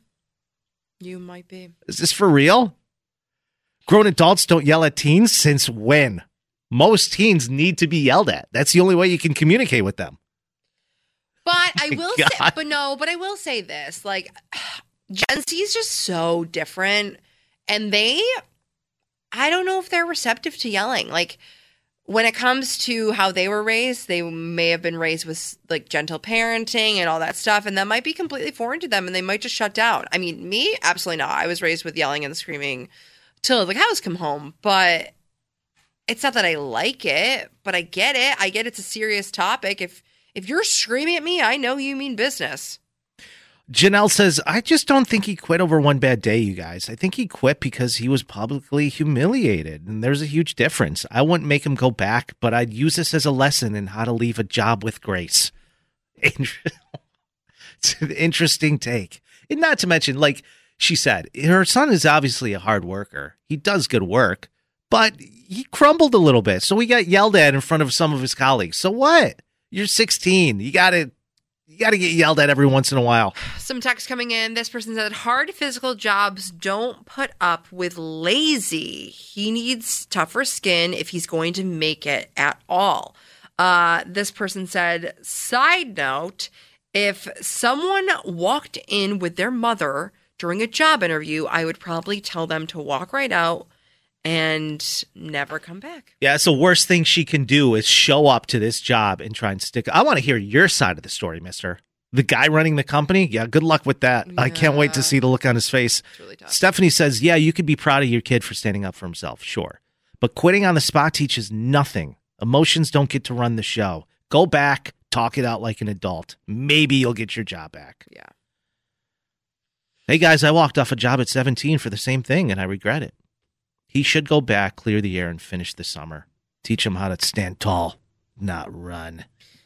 Is this for real? Grown adults don't yell at teens? Since when? Most teens need to be yelled at. That's the only way you can communicate with them. But I will say this, like, Gen Z is just so different, and I don't know if they're receptive to yelling. Like, when it comes to how they were raised, they may have been raised with like gentle parenting and all that stuff, and that might be completely foreign to them, and they might just shut down. I mean, me, absolutely not. I was raised with yelling and screaming till the cows come home, but it's not that I like it, but I get it. I get it's a serious topic. If you're screaming at me, I know you mean business. Janelle says, I just don't think he quit over one bad day, you guys. I think he quit because he was publicly humiliated, and there's a huge difference. I wouldn't make him go back, but I'd use this as a lesson in how to leave a job with grace. It's an interesting take. And not to mention, like she said, her son is obviously a hard worker. He does good work, but he crumbled a little bit, so he got yelled at in front of some of his colleagues. So what? You're 16. You got to get yelled at every once in a while. Some text coming in. This person said, hard physical jobs don't put up with lazy. He needs tougher skin if he's going to make it at all. This person said, side note, if someone walked in with their mother during a job interview, I would probably tell them to walk right out and never come back. Yeah, it's the worst thing she can do is show up to this job and try and stick. I want to hear your side of the story, mister. The guy running the company, yeah, good luck with that. Yeah. I can't wait to see the look on his face. It's really tough. Stephanie says, yeah, you could be proud of your kid for standing up for himself, sure. But quitting on the spot teaches nothing. Emotions don't get to run the show. Go back, talk it out like an adult. Maybe you'll get your job back. Yeah. Hey, guys, I walked off a job at 17 for the same thing, and I regret it. He should go back, clear the air, and finish the summer. Teach him how to stand tall, not run.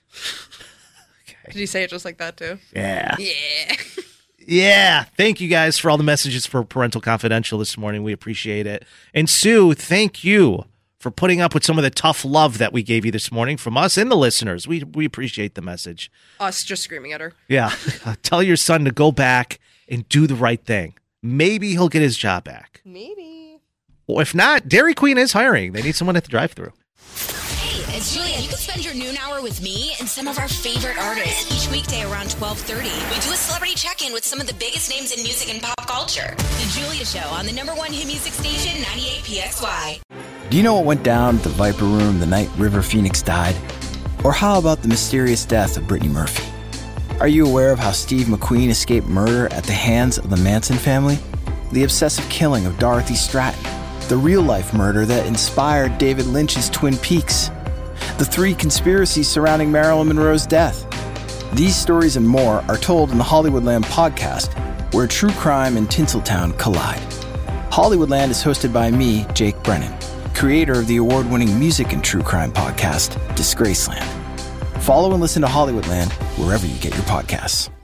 Did you say it just like that, too? Yeah. Yeah. Yeah. Thank you guys for all the messages for Parental Confidential this morning. We appreciate it. And Sue, thank you for putting up with some of the tough love that we gave you this morning from us and the listeners. We appreciate the message. Us just screaming at her. Yeah. Tell your son to go back and do the right thing. Maybe he'll get his job back. Maybe. Well, if not, Dairy Queen is hiring. They need someone at the drive-thru. Hey, it's Julia. You can spend your noon hour with me and some of our favorite artists each weekday around 12:30. We do a celebrity check-in with some of the biggest names in music and pop culture. The Julia Show on the #1 hit music station, 98 PXY. Do you know what went down at the Viper Room the night River Phoenix died? Or how about the mysterious death of Brittany Murphy? Are you aware of how Steve McQueen escaped murder at the hands of the Manson family? The obsessive killing of Dorothy Stratton? The real-life murder that inspired David Lynch's Twin Peaks? The 3 conspiracies surrounding Marilyn Monroe's death? These stories and more are told in the Hollywoodland podcast, where true crime and Tinseltown collide. Hollywoodland is hosted by me, Jake Brennan, creator of the award-winning music and true crime podcast, Disgraceland. Follow and listen to Hollywoodland wherever you get your podcasts.